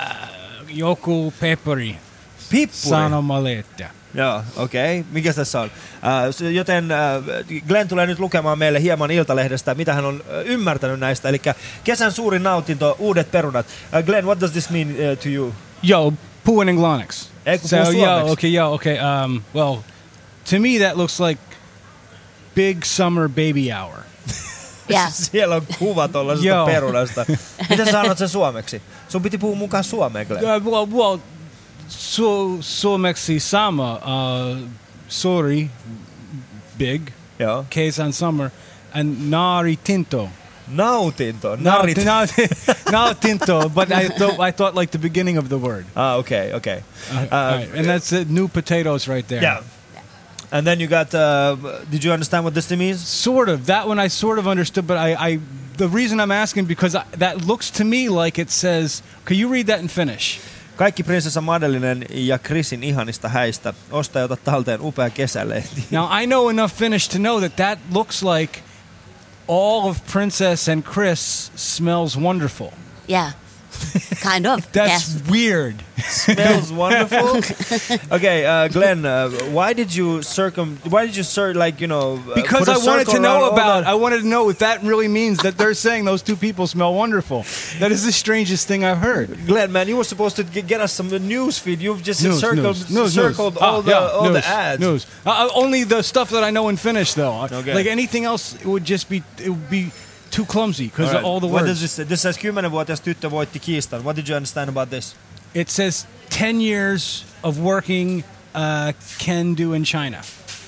joku pepuri. Pippuri? Sanomalehtiä. Joo, okei. Okay. Mikä tässä on? Uh, joten uh, Glenn tulee nyt lukemaan meille hieman Iltalehdestä, mitä hän on uh, ymmärtänyt näistä. Eli kesän suurin nautinto, uudet perunat. Uh, Glenn, what does this mean uh, to you? Yo, puhun englanniksi. Ei, kun so, puhun yo, okay, yo, okay. Um, well, to me that looks like big summer baby hour. Yeah. Siellä on kuva tuollaisesta perunasta. Miten sä sanot sen suomeksi? Sun piti puhua mukaan suomeen, Glenn. Uh, well, well su- suomeksi sama. Uh, sorry, big. Joo. Kesän summer. And naaritinto. Nautinto. Narit. Nautinto. But I thought I thought like the beginning of the word. Ah, okay, okay. Uh, uh, right. And that's uh, new potatoes right there. Yeah. And then you got, uh, did you understand what this means? Sort of. That one I sort of understood, but I, I the reason I'm asking because I, that looks to me like it says, can you read that in Finnish? Kaikki prinsessa Madelinen ja Chrisin ihanista häistä. Osta ja ota talteen upea kesälehti. Now I know enough Finnish to know that that looks like all of Princess and Chris smells wonderful. Yeah. Kind of. That's yeah. weird. Smells wonderful. Okay, uh, Glenn, uh, why did you circum? Why did you cir- like you know? Uh, because I wanted to know about. I wanted to know if that really means that they're saying those two people smell wonderful. That is the strangest thing I've heard. Glenn, man, you were supposed to g- get us some news feed. You've just news, circled, news, news, circled news. all ah, the yeah, all news, the ads. News. Uh, only the stuff that I know in Finnish, though. Okay. Like anything else, it would just be. It would be. Too clumsy because all, right. of all the What words. does this say? This says kymmenvuotias tyttö voitti kiistan. What did you understand about this? It says ten years of working uh, can do in China.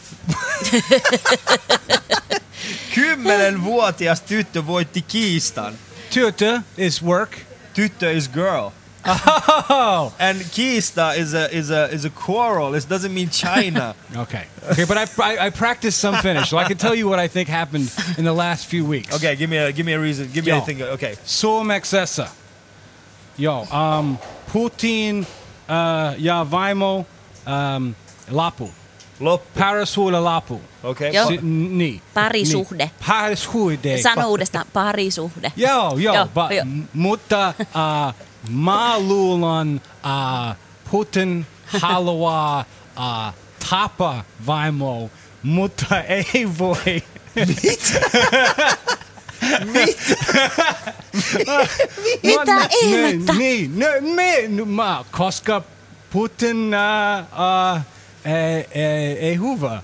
Kymmenvuotias tyttö voitti kiistan. Tyttö is work. Tyttö is girl. Oh. And kiista is a is a is a quarrel. It doesn't mean China. Okay. Okay, but I, I I practiced some Finnish, so I can tell you what I think happened in the last few weeks. Okay, give me a give me a reason. Give me Yo. anything. Okay. Suomeksessa. Yo, um, Putin uh, ja vaimo um, lapu. Loppu. Parisuhde lapu. Okei. Joo. Si- niin. Parisuhde. Niin. Parisuhde. Sano uudestaan parisuhde. Joo, joo. Joo, Ba- joo. m- mutta uh, mä luulen uh, Putin haluaa uh, tapa vaimo, mutta ei voi. Mitä? Mitä ihmettä? Niin, niin, mä, koska Putin uh, uh, ei, ei, ei hyvä.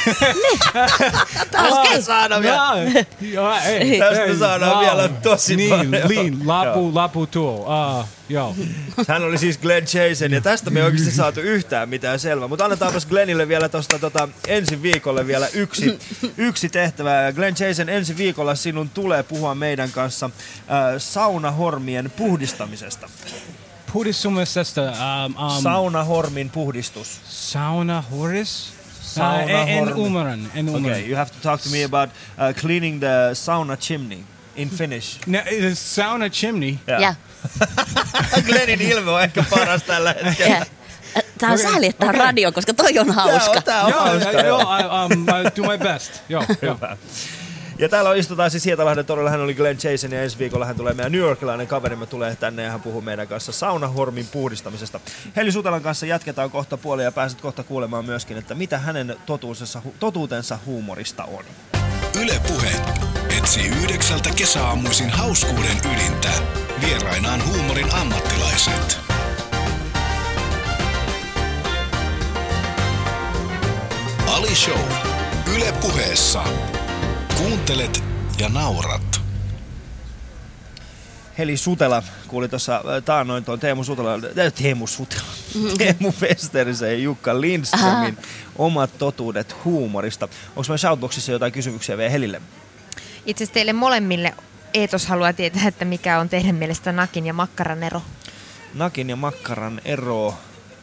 Tästä saadaan vielä. Tästä saadaan vielä tosi niin, paljon. Niin, lapu, lapu tuo. Uh, joo. Hän oli siis Glenn Jason ja tästä me ei oikeasti saatu yhtään mitään selvää. Mutta annetaanpas Glennille vielä tosta tota, ensi viikolle vielä yksi, yksi tehtävä. Glenn Jason, ensi viikolla sinun tulee puhua meidän kanssa äh, saunahormien puhdistamisesta. puhdistusesta. Um, um, Saunahormin puhdistus. Saunahoris? Saunahormin. Uh, en ymmärrän. En ymmärrän. Okay, you have to talk to me about uh, cleaning the sauna chimney in Finnish. No, the sauna chimney? Yeah. yeah. Glennin ilme on ehkä paras tällä hetkellä. Yeah. Tää on okay. sääli, että tää on okay. radio, koska toi on hauska. Tää on, tää on hauska. Joo, joo, um, I do my best. Joo, joo. Ja täällä istutaan siis Hietalahden torilla. Hän oli Glenn Jason ja ensi viikolla hän tulee meidän New Yorkilainen kaverimme tulee tänne ja hän puhuu meidän kanssa saunahormin puhdistamisesta. Heli Sutelan kanssa jatketaan kohta puolia ja pääset kohta kuulemaan myöskin, että mitä hänen totuutensa huumorista on. Yle Puhe etsii yhdeksältä kesäaamuisin hauskuuden ydintä. Vierainaan huumorin ammattilaiset. Ali Show. Yle Puheessa. Kuuntelet ja naurat. Heli Sutela kuuli tuossa taannoin tuon Teemu Sutela, äh, Teemu Sutela, Teemu Westerisen ja Jukka Lindströmin Aha. omat totuudet huumorista. Onko meidän Shoutboxissa jotain kysymyksiä vielä Helille? Itse asiassa teille molemmille Eetos haluaa tietää, että mikä on teidän mielestä nakin ja makkaran ero. Nakin ja makkaran ero.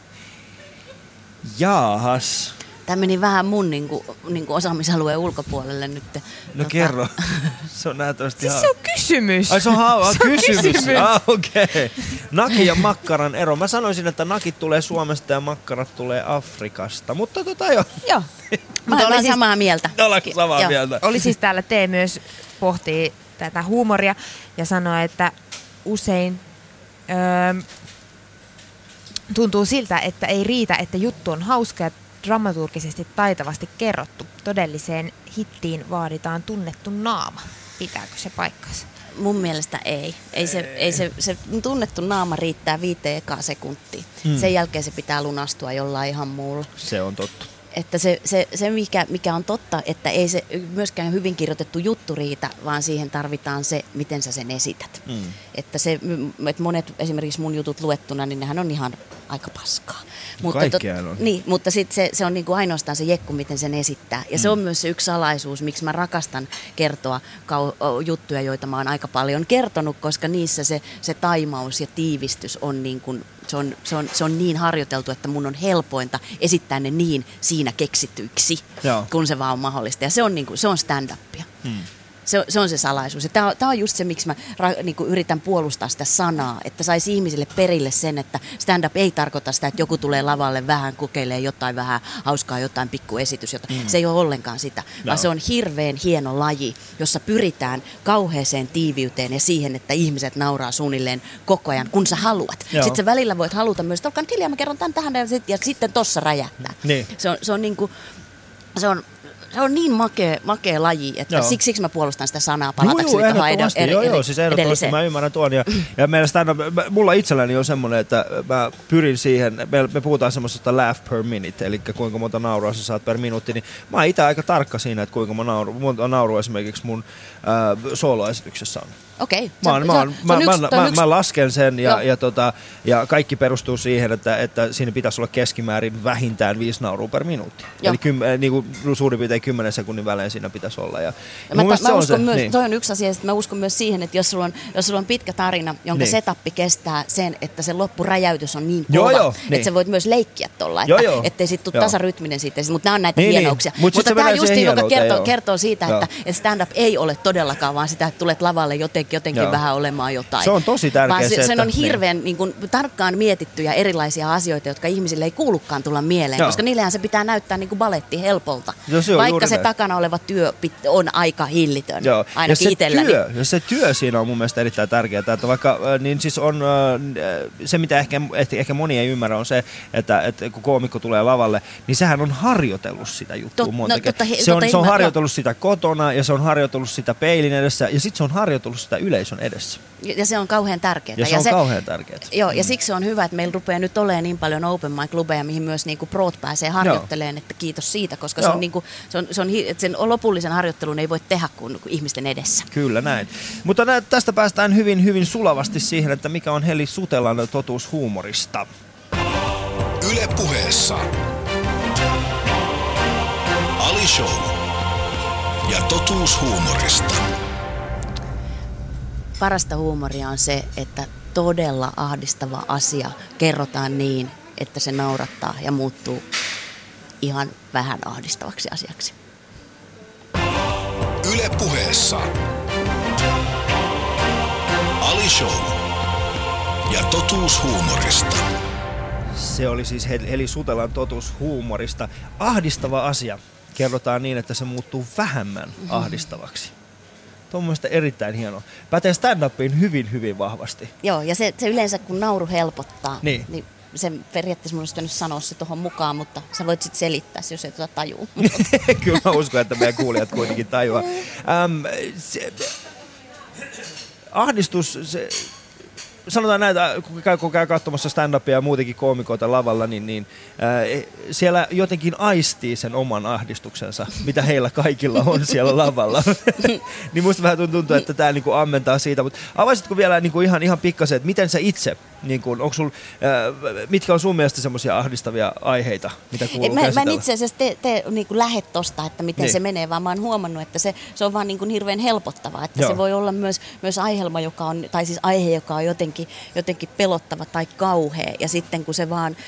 Jaahas. Tämä meni vähän mun niin kuin, niin kuin osaamisalueen ulkopuolelle nyt. No tota... kerro. Se on näyttävästi siis se on kysymys. Ai se on, ha- se on kysymys. kysymys. Ah, okei. Okay. Nakin ja makkaran ero. Mä sanoisin, että nakit tulee Suomesta ja makkarat tulee Afrikasta. Mutta tota jo. Joo. Mä olen siis... samaa mieltä. Ollaanko samaa Joo. mieltä? Oli siis täällä T myös pohtii tätä huumoria ja sanoi, että usein öö, tuntuu siltä, että ei riitä, että juttu on hauska ja dramaturgisesti taitavasti kerrottu. Todelliseen hittiin vaaditaan tunnettu naama. Pitääkö se paikkansa? Mun mielestä ei. ei, se, ei se, se tunnettu naama riittää viiteen ekaa sekuntia. Hmm. Sen jälkeen se pitää lunastua jollain ihan muulla. Se on totta. Että se, se, se mikä, mikä on totta, että ei se myöskään hyvin kirjoitettu juttu riitä, vaan siihen tarvitaan se, miten sä sen esität. Mm. Että, se, että monet esimerkiksi mun jutut luettuna, niin nehän on ihan aika paskaa. Mutta, tot, on. Niin, mutta sit se, se on niinku ainoastaan se jekku, miten sen esittää. Ja mm. se on myös se yksi salaisuus, miksi mä rakastan kertoa kau- juttuja, joita mä oon aika paljon kertonut, koska niissä se, se taimaus ja tiivistys on niin kuin Se on, se, on, se on niin harjoiteltu, että mun on helpointa esittää ne niin siinä keksityiksi, Joo. kun se vaan on mahdollista. Ja se on, niin kuin, se on stand-upia. Hmm. Se, se on se salaisuus. Ja tää, tää on just se, miksi mä ra, niin kuin yritän puolustaa sitä sanaa, että saisi ihmisille perille sen, että stand-up ei tarkoita sitä, että joku tulee lavalle vähän, kokeilee jotain vähän hauskaa, jotain pikkuesitys. Jotain. Hmm. Se ei ole ollenkaan sitä, no. vaan se on hirveän hieno laji, jossa pyritään kauheeseen tiiviyteen ja siihen, että ihmiset nauraa suunnilleen koko ajan, kun sä haluat. Joo. Sitten sä välillä voit haluta myös, että olkaa nyt hiljaa, mä kerron tämän tähän ja, sit, ja sitten tossa räjähtää. Niin. Se on, se on niin kuin, se on... Se on niin makea, makea laji, että siksi, siksi mä puolustan sitä sanaa palatakseni tuohon ehdottomasti. Ed- joo, joo, siis ehdottomasti mä ymmärrän tuon. Ja, ja meillä stand-up, mulla itselläni on semmoinen, että mä pyrin siihen, me, me puhutaan semmoisesta laugh per minute, eli kuinka monta naurua sä saat per minuutti, niin mä oon itse aika tarkka siinä, että kuinka nauru, monta naurua esimerkiksi mun äh, solo-esityksessä on. Okei. Mä, mä, mä, mä, mä lasken sen ja, ja, tota, ja kaikki perustuu siihen, että, että siinä pitäisi olla keskimäärin vähintään viisi naurua per minuutti. Joo. Eli kym, niin kuin suurin piirtein kymmenen sekunnin välein siinä pitäisi olla. Ja, ja mä, ta, mä uskon se, myös, niin. toi on yksi asia, että mä uskon myös siihen, että jos sulla on, jos sulla on pitkä tarina, jonka niin. setappi kestää sen, että se loppuräjäytys on niin kova, joo, joo, niin. että sä voit myös leikkiä tuolla, että joo, ettei sit tule tasarytminen siitä. Mutta nämä on näitä niin, hienouksia. Niin. Mut mutta tämä just joka kertoo, kertoo siitä, että, että stand-up ei ole todellakaan, vaan sitä, että tulet lavalle jotenkin, jotenkin vähän olemaan jotain. Se on tosi tärkeää. Se, se, sen on hirveän niin. Niin kuin, tarkkaan mietittyjä erilaisia asioita, jotka ihmisille ei kuulukaan tulla mieleen, Joo. koska niillähän se pitää näyttää niin kuin baletti helpolta. Jo, se vaikka se näin. takana oleva työ on aika hillitön, Joo. ainakin ja itselläni. Työ, ja se työ siinä on mun mielestä erittäin tärkeää, että vaikka niin siis on se, mitä ehkä, ehkä moni ei ymmärrä, on se, että, että kun koomikko tulee lavalle, niin sehän on harjoitellut sitä juttua Tot, monta no, totta, he, se, on, totta, se on harjoitellut no. sitä kotona ja se on harjoitellut sitä peilin edessä ja sitten se on harjoitellut sitä yleisön edessä. Ja se on kauhean tärkeää. Ja se on ja se, kauhean tärkeää. Joo, ja siksi on hyvä, että meillä rupeaa nyt olemaan niin paljon open mic-klubeja, mihin myös niinku proot pääsee harjoittelemaan, että kiitos siitä, koska se on, niinku, se on, se on, sen lopullisen harjoittelun ei voi tehdä kuin ihmisten edessä. Kyllä näin. Mutta nä, tästä päästään hyvin, hyvin sulavasti siihen, että mikä on Heli Sutelan totuus huumorista. Yle Puheessa Ali Show ja totuus huumorista. Parasta huumoria on se, että todella ahdistava asia kerrotaan niin, että se naurattaa ja muuttuu ihan vähän ahdistavaksi asiaksi. Yle Puheessa Ali Show ja totuus huumorista. Se oli siis Heli Sutelan totuus huumorista. Ahdistava asia kerrotaan niin, että se muuttuu vähemmän ahdistavaksi. Tuo on mielestäni erittäin hienoa. Pätee stand-upiin hyvin, hyvin vahvasti. Joo, ja se, se yleensä kun nauru helpottaa, niin, niin sen periaatteessa mun olisi pitänyt sanoa se tuohon mukaan, mutta sä voit sitten selittää, jos ei tuota tajua. Kyllä mä uskon, että meidän kuulijat kuitenkin tajuaa. Ähm, se, ahdistus, se, sanotaan näitä, kun käy, kun käy katsomassa stand-upia ja muutenkin koomikoita lavalla, niin, niin äh, siellä jotenkin aistii sen oman ahdistuksensa, mitä heillä kaikilla on siellä lavalla. Niin musta vähän tuntuu, että tämä niinku ammentaa siitä, mutta avaisitko vielä niinku ihan, ihan pikkasen, että miten sä itse, niinku, onko sul, äh, mitkä on sun mielestä semmoisia ahdistavia aiheita, mitä kuuluu mä, käsitellä? mä en itse asiassa te, te niinku lähde tosta, että miten niin. se menee, vaan mä oon huomannut, että se, se on vaan niinku hirveän helpottavaa, että Joo. se voi olla myös, myös aihelma, joka on, tai siis aihe, joka on jotenkin, jotenkin pelottava tai kauhea, ja sitten kun se vaan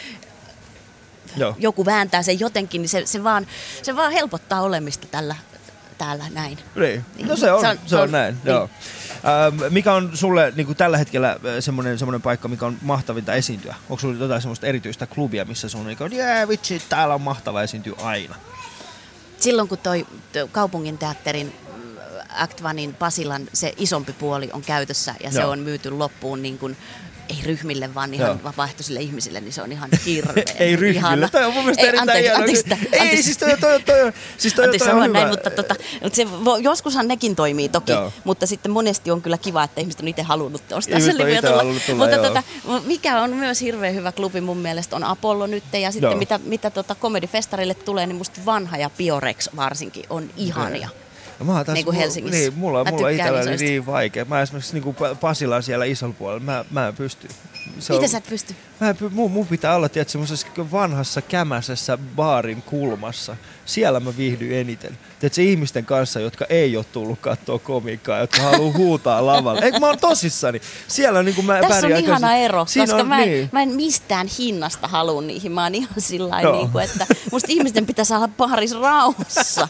Joo. joku vääntää sen jotenkin, niin se, se, vaan, se vaan helpottaa olemista tällä, täällä näin. Niin. No se on, se on, se on näin, niin. Joo. Ähm, mikä on sulle niin kuin tällä hetkellä semmoinen, semmoinen paikka, mikä on mahtavinta esiintyä? Onko sulla jotain semmoista erityistä klubia, missä sun niin kuin, jää vitsi, täällä on mahtava esiintyä aina? Silloin kun toi, toi kaupungin teatterin Act Onein Pasilan se isompi puoli on käytössä ja se Joo. on myyty loppuun niin kuin, ei ryhmille, vaan ihan Joo. vapaaehtoisille ihmisille, niin se on ihan hirveä. Ei ryhmille, ihana. toi on mun mielestä Ei, erittäin anteeksi, hieno. anteeksi, Ei, anteeksi. siis toi, toi, toi, siis toi, Anteeksi, toi on on hyvä. näin, mutta, tota, mutta se, joskushan nekin toimii toki, Joo. mutta sitten monesti on kyllä kiva, että ihmiset on itse halunnut ostaa Ihmiset sen on lipun ja itse tulla. halunnut tulla, Mutta joo. tota, mikä on myös hirveän hyvä klubi mun mielestä on Apollo nyt, ja sitten Joo. mitä, mitä tota Comedy-festarille tulee, niin musta Vanha ja Biorex varsinkin on ihania. No mä oon taas, Niin kuin Helsingissä. Niin, mulla, Mä mulla tykkään itselläni isoista. niin vaikea. Mä esimerkiksi niin kuin Pasilan siellä isolla puolella, mä, mä en pysty. Se Miten on, sä et pysty? Mä en, py- mun, mun pitää olla tietysti semmoisessa vanhassa kämäsessä baarin kulmassa. Siellä mä viihdyn eniten. Tiedätkö, ihmisten kanssa, jotka ei ole tullut katsoa komiikkaa, jotka haluaa huutaa lavalla. Eikö mä oon tosissani? Siellä niin kuin mä Tässä on pärjään ihana kanssa. ero, Siinä koska on, mä en, niin. mä en mistään hinnasta halua niihin. Mä oon ihan sillä Joo. niin kuin, että musta ihmisten pitäisi olla baarissa rauhassa.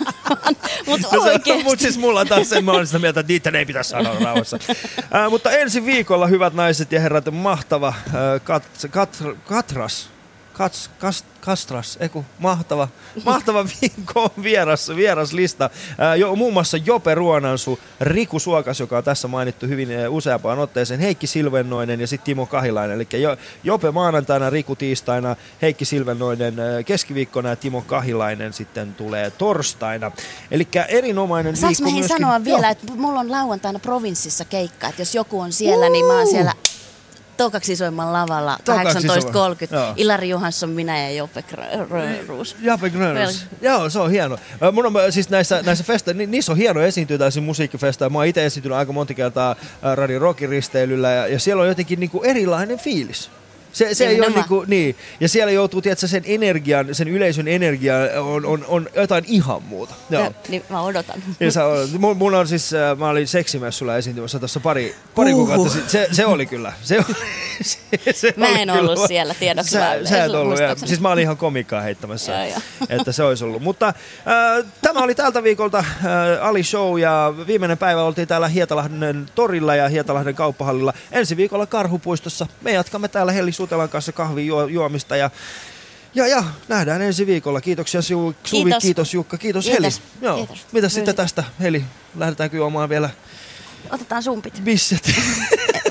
Mutta No oikeesti. mutta siis mulla taas sen, mä olen sitä mieltä, että niitä ei pitäisi sanoa rauhassa. Äh, mutta ensi viikolla, hyvät naiset ja herrat, mahtava äh, kat, kat, Katras, Kats, kast, Kastras, eiku, mahtava, mahtava viikko vieras, vieraslista. Äh, jo, muun muassa Jope Ruonansu, Riku Suokas, joka on tässä mainittu hyvin äh, useampaan otteeseen, Heikki Silvennoinen ja sitten Timo Kahilainen. Eli jo, Jope maanantaina, Riku tiistaina, Heikki Silvennoinen äh, keskiviikkona ja Timo Kahilainen sitten tulee torstaina. Eli erinomainen Saanko viikko mä myöskin. sanoa vielä, Joo. että mulla on lauantaina provinssissa keikka, että jos joku on siellä, niin mä oon siellä tokaksi isoimman lavalla kahdeksantoista kolmekymmentä. Joo. Ilari Johansson, minä ja Jope Grönruus. Jope Grönruus. Joo, se on hieno. Äh, Mun on äh, siis näissä, näissä festa, ni, niissä on hieno esiintyä tällaisia musiikkifestoja. Mä oon itse esiintynyt aika monta kertaa äh, Radio Rockin risteilyllä ja, ja siellä on jotenkin niinku erilainen fiilis. Se, se ei ole niinku, niin. Ja siellä joutuu, tiedätkö, sen energian, sen yleisön energia on, on, on jotain ihan muuta. Joo. Ja, niin mä odotan. Ja sä, mun, mun on siis, äh, mä olin seksimessulla esiintymässä tuossa pari, pari Uhuh. kuukautta sitten. Se, se oli kyllä. Se, oli, se, se Mä oli en kyllä. ollut siellä, tiedoksi Sä, vaan, sä et ei ollut, ja, muistaakseni. siis mä olin ihan komikkaa heittämässä, Joo, joo. että se olisi ollut. Mutta äh, tämä oli tältä viikolta äh, Ali Show ja viimeinen päivä oltiin täällä Hietalahden torilla ja Hietalahden kauppahallilla. Ensi viikolla Karhupuistossa. Me jatkamme täällä Heli Sutelan kanssa kahvin juo, juomista ja Ja, ja nähdään ensi viikolla. Kiitoksia Suvi, Kiitos. kiitos Jukka, kiitos, Kiitos. Heli. Joo. Kiitos. Mitäs sitten Myös. tästä, Heli? Lähdetäänkö juomaan vielä Otetaan sumpit. bisset?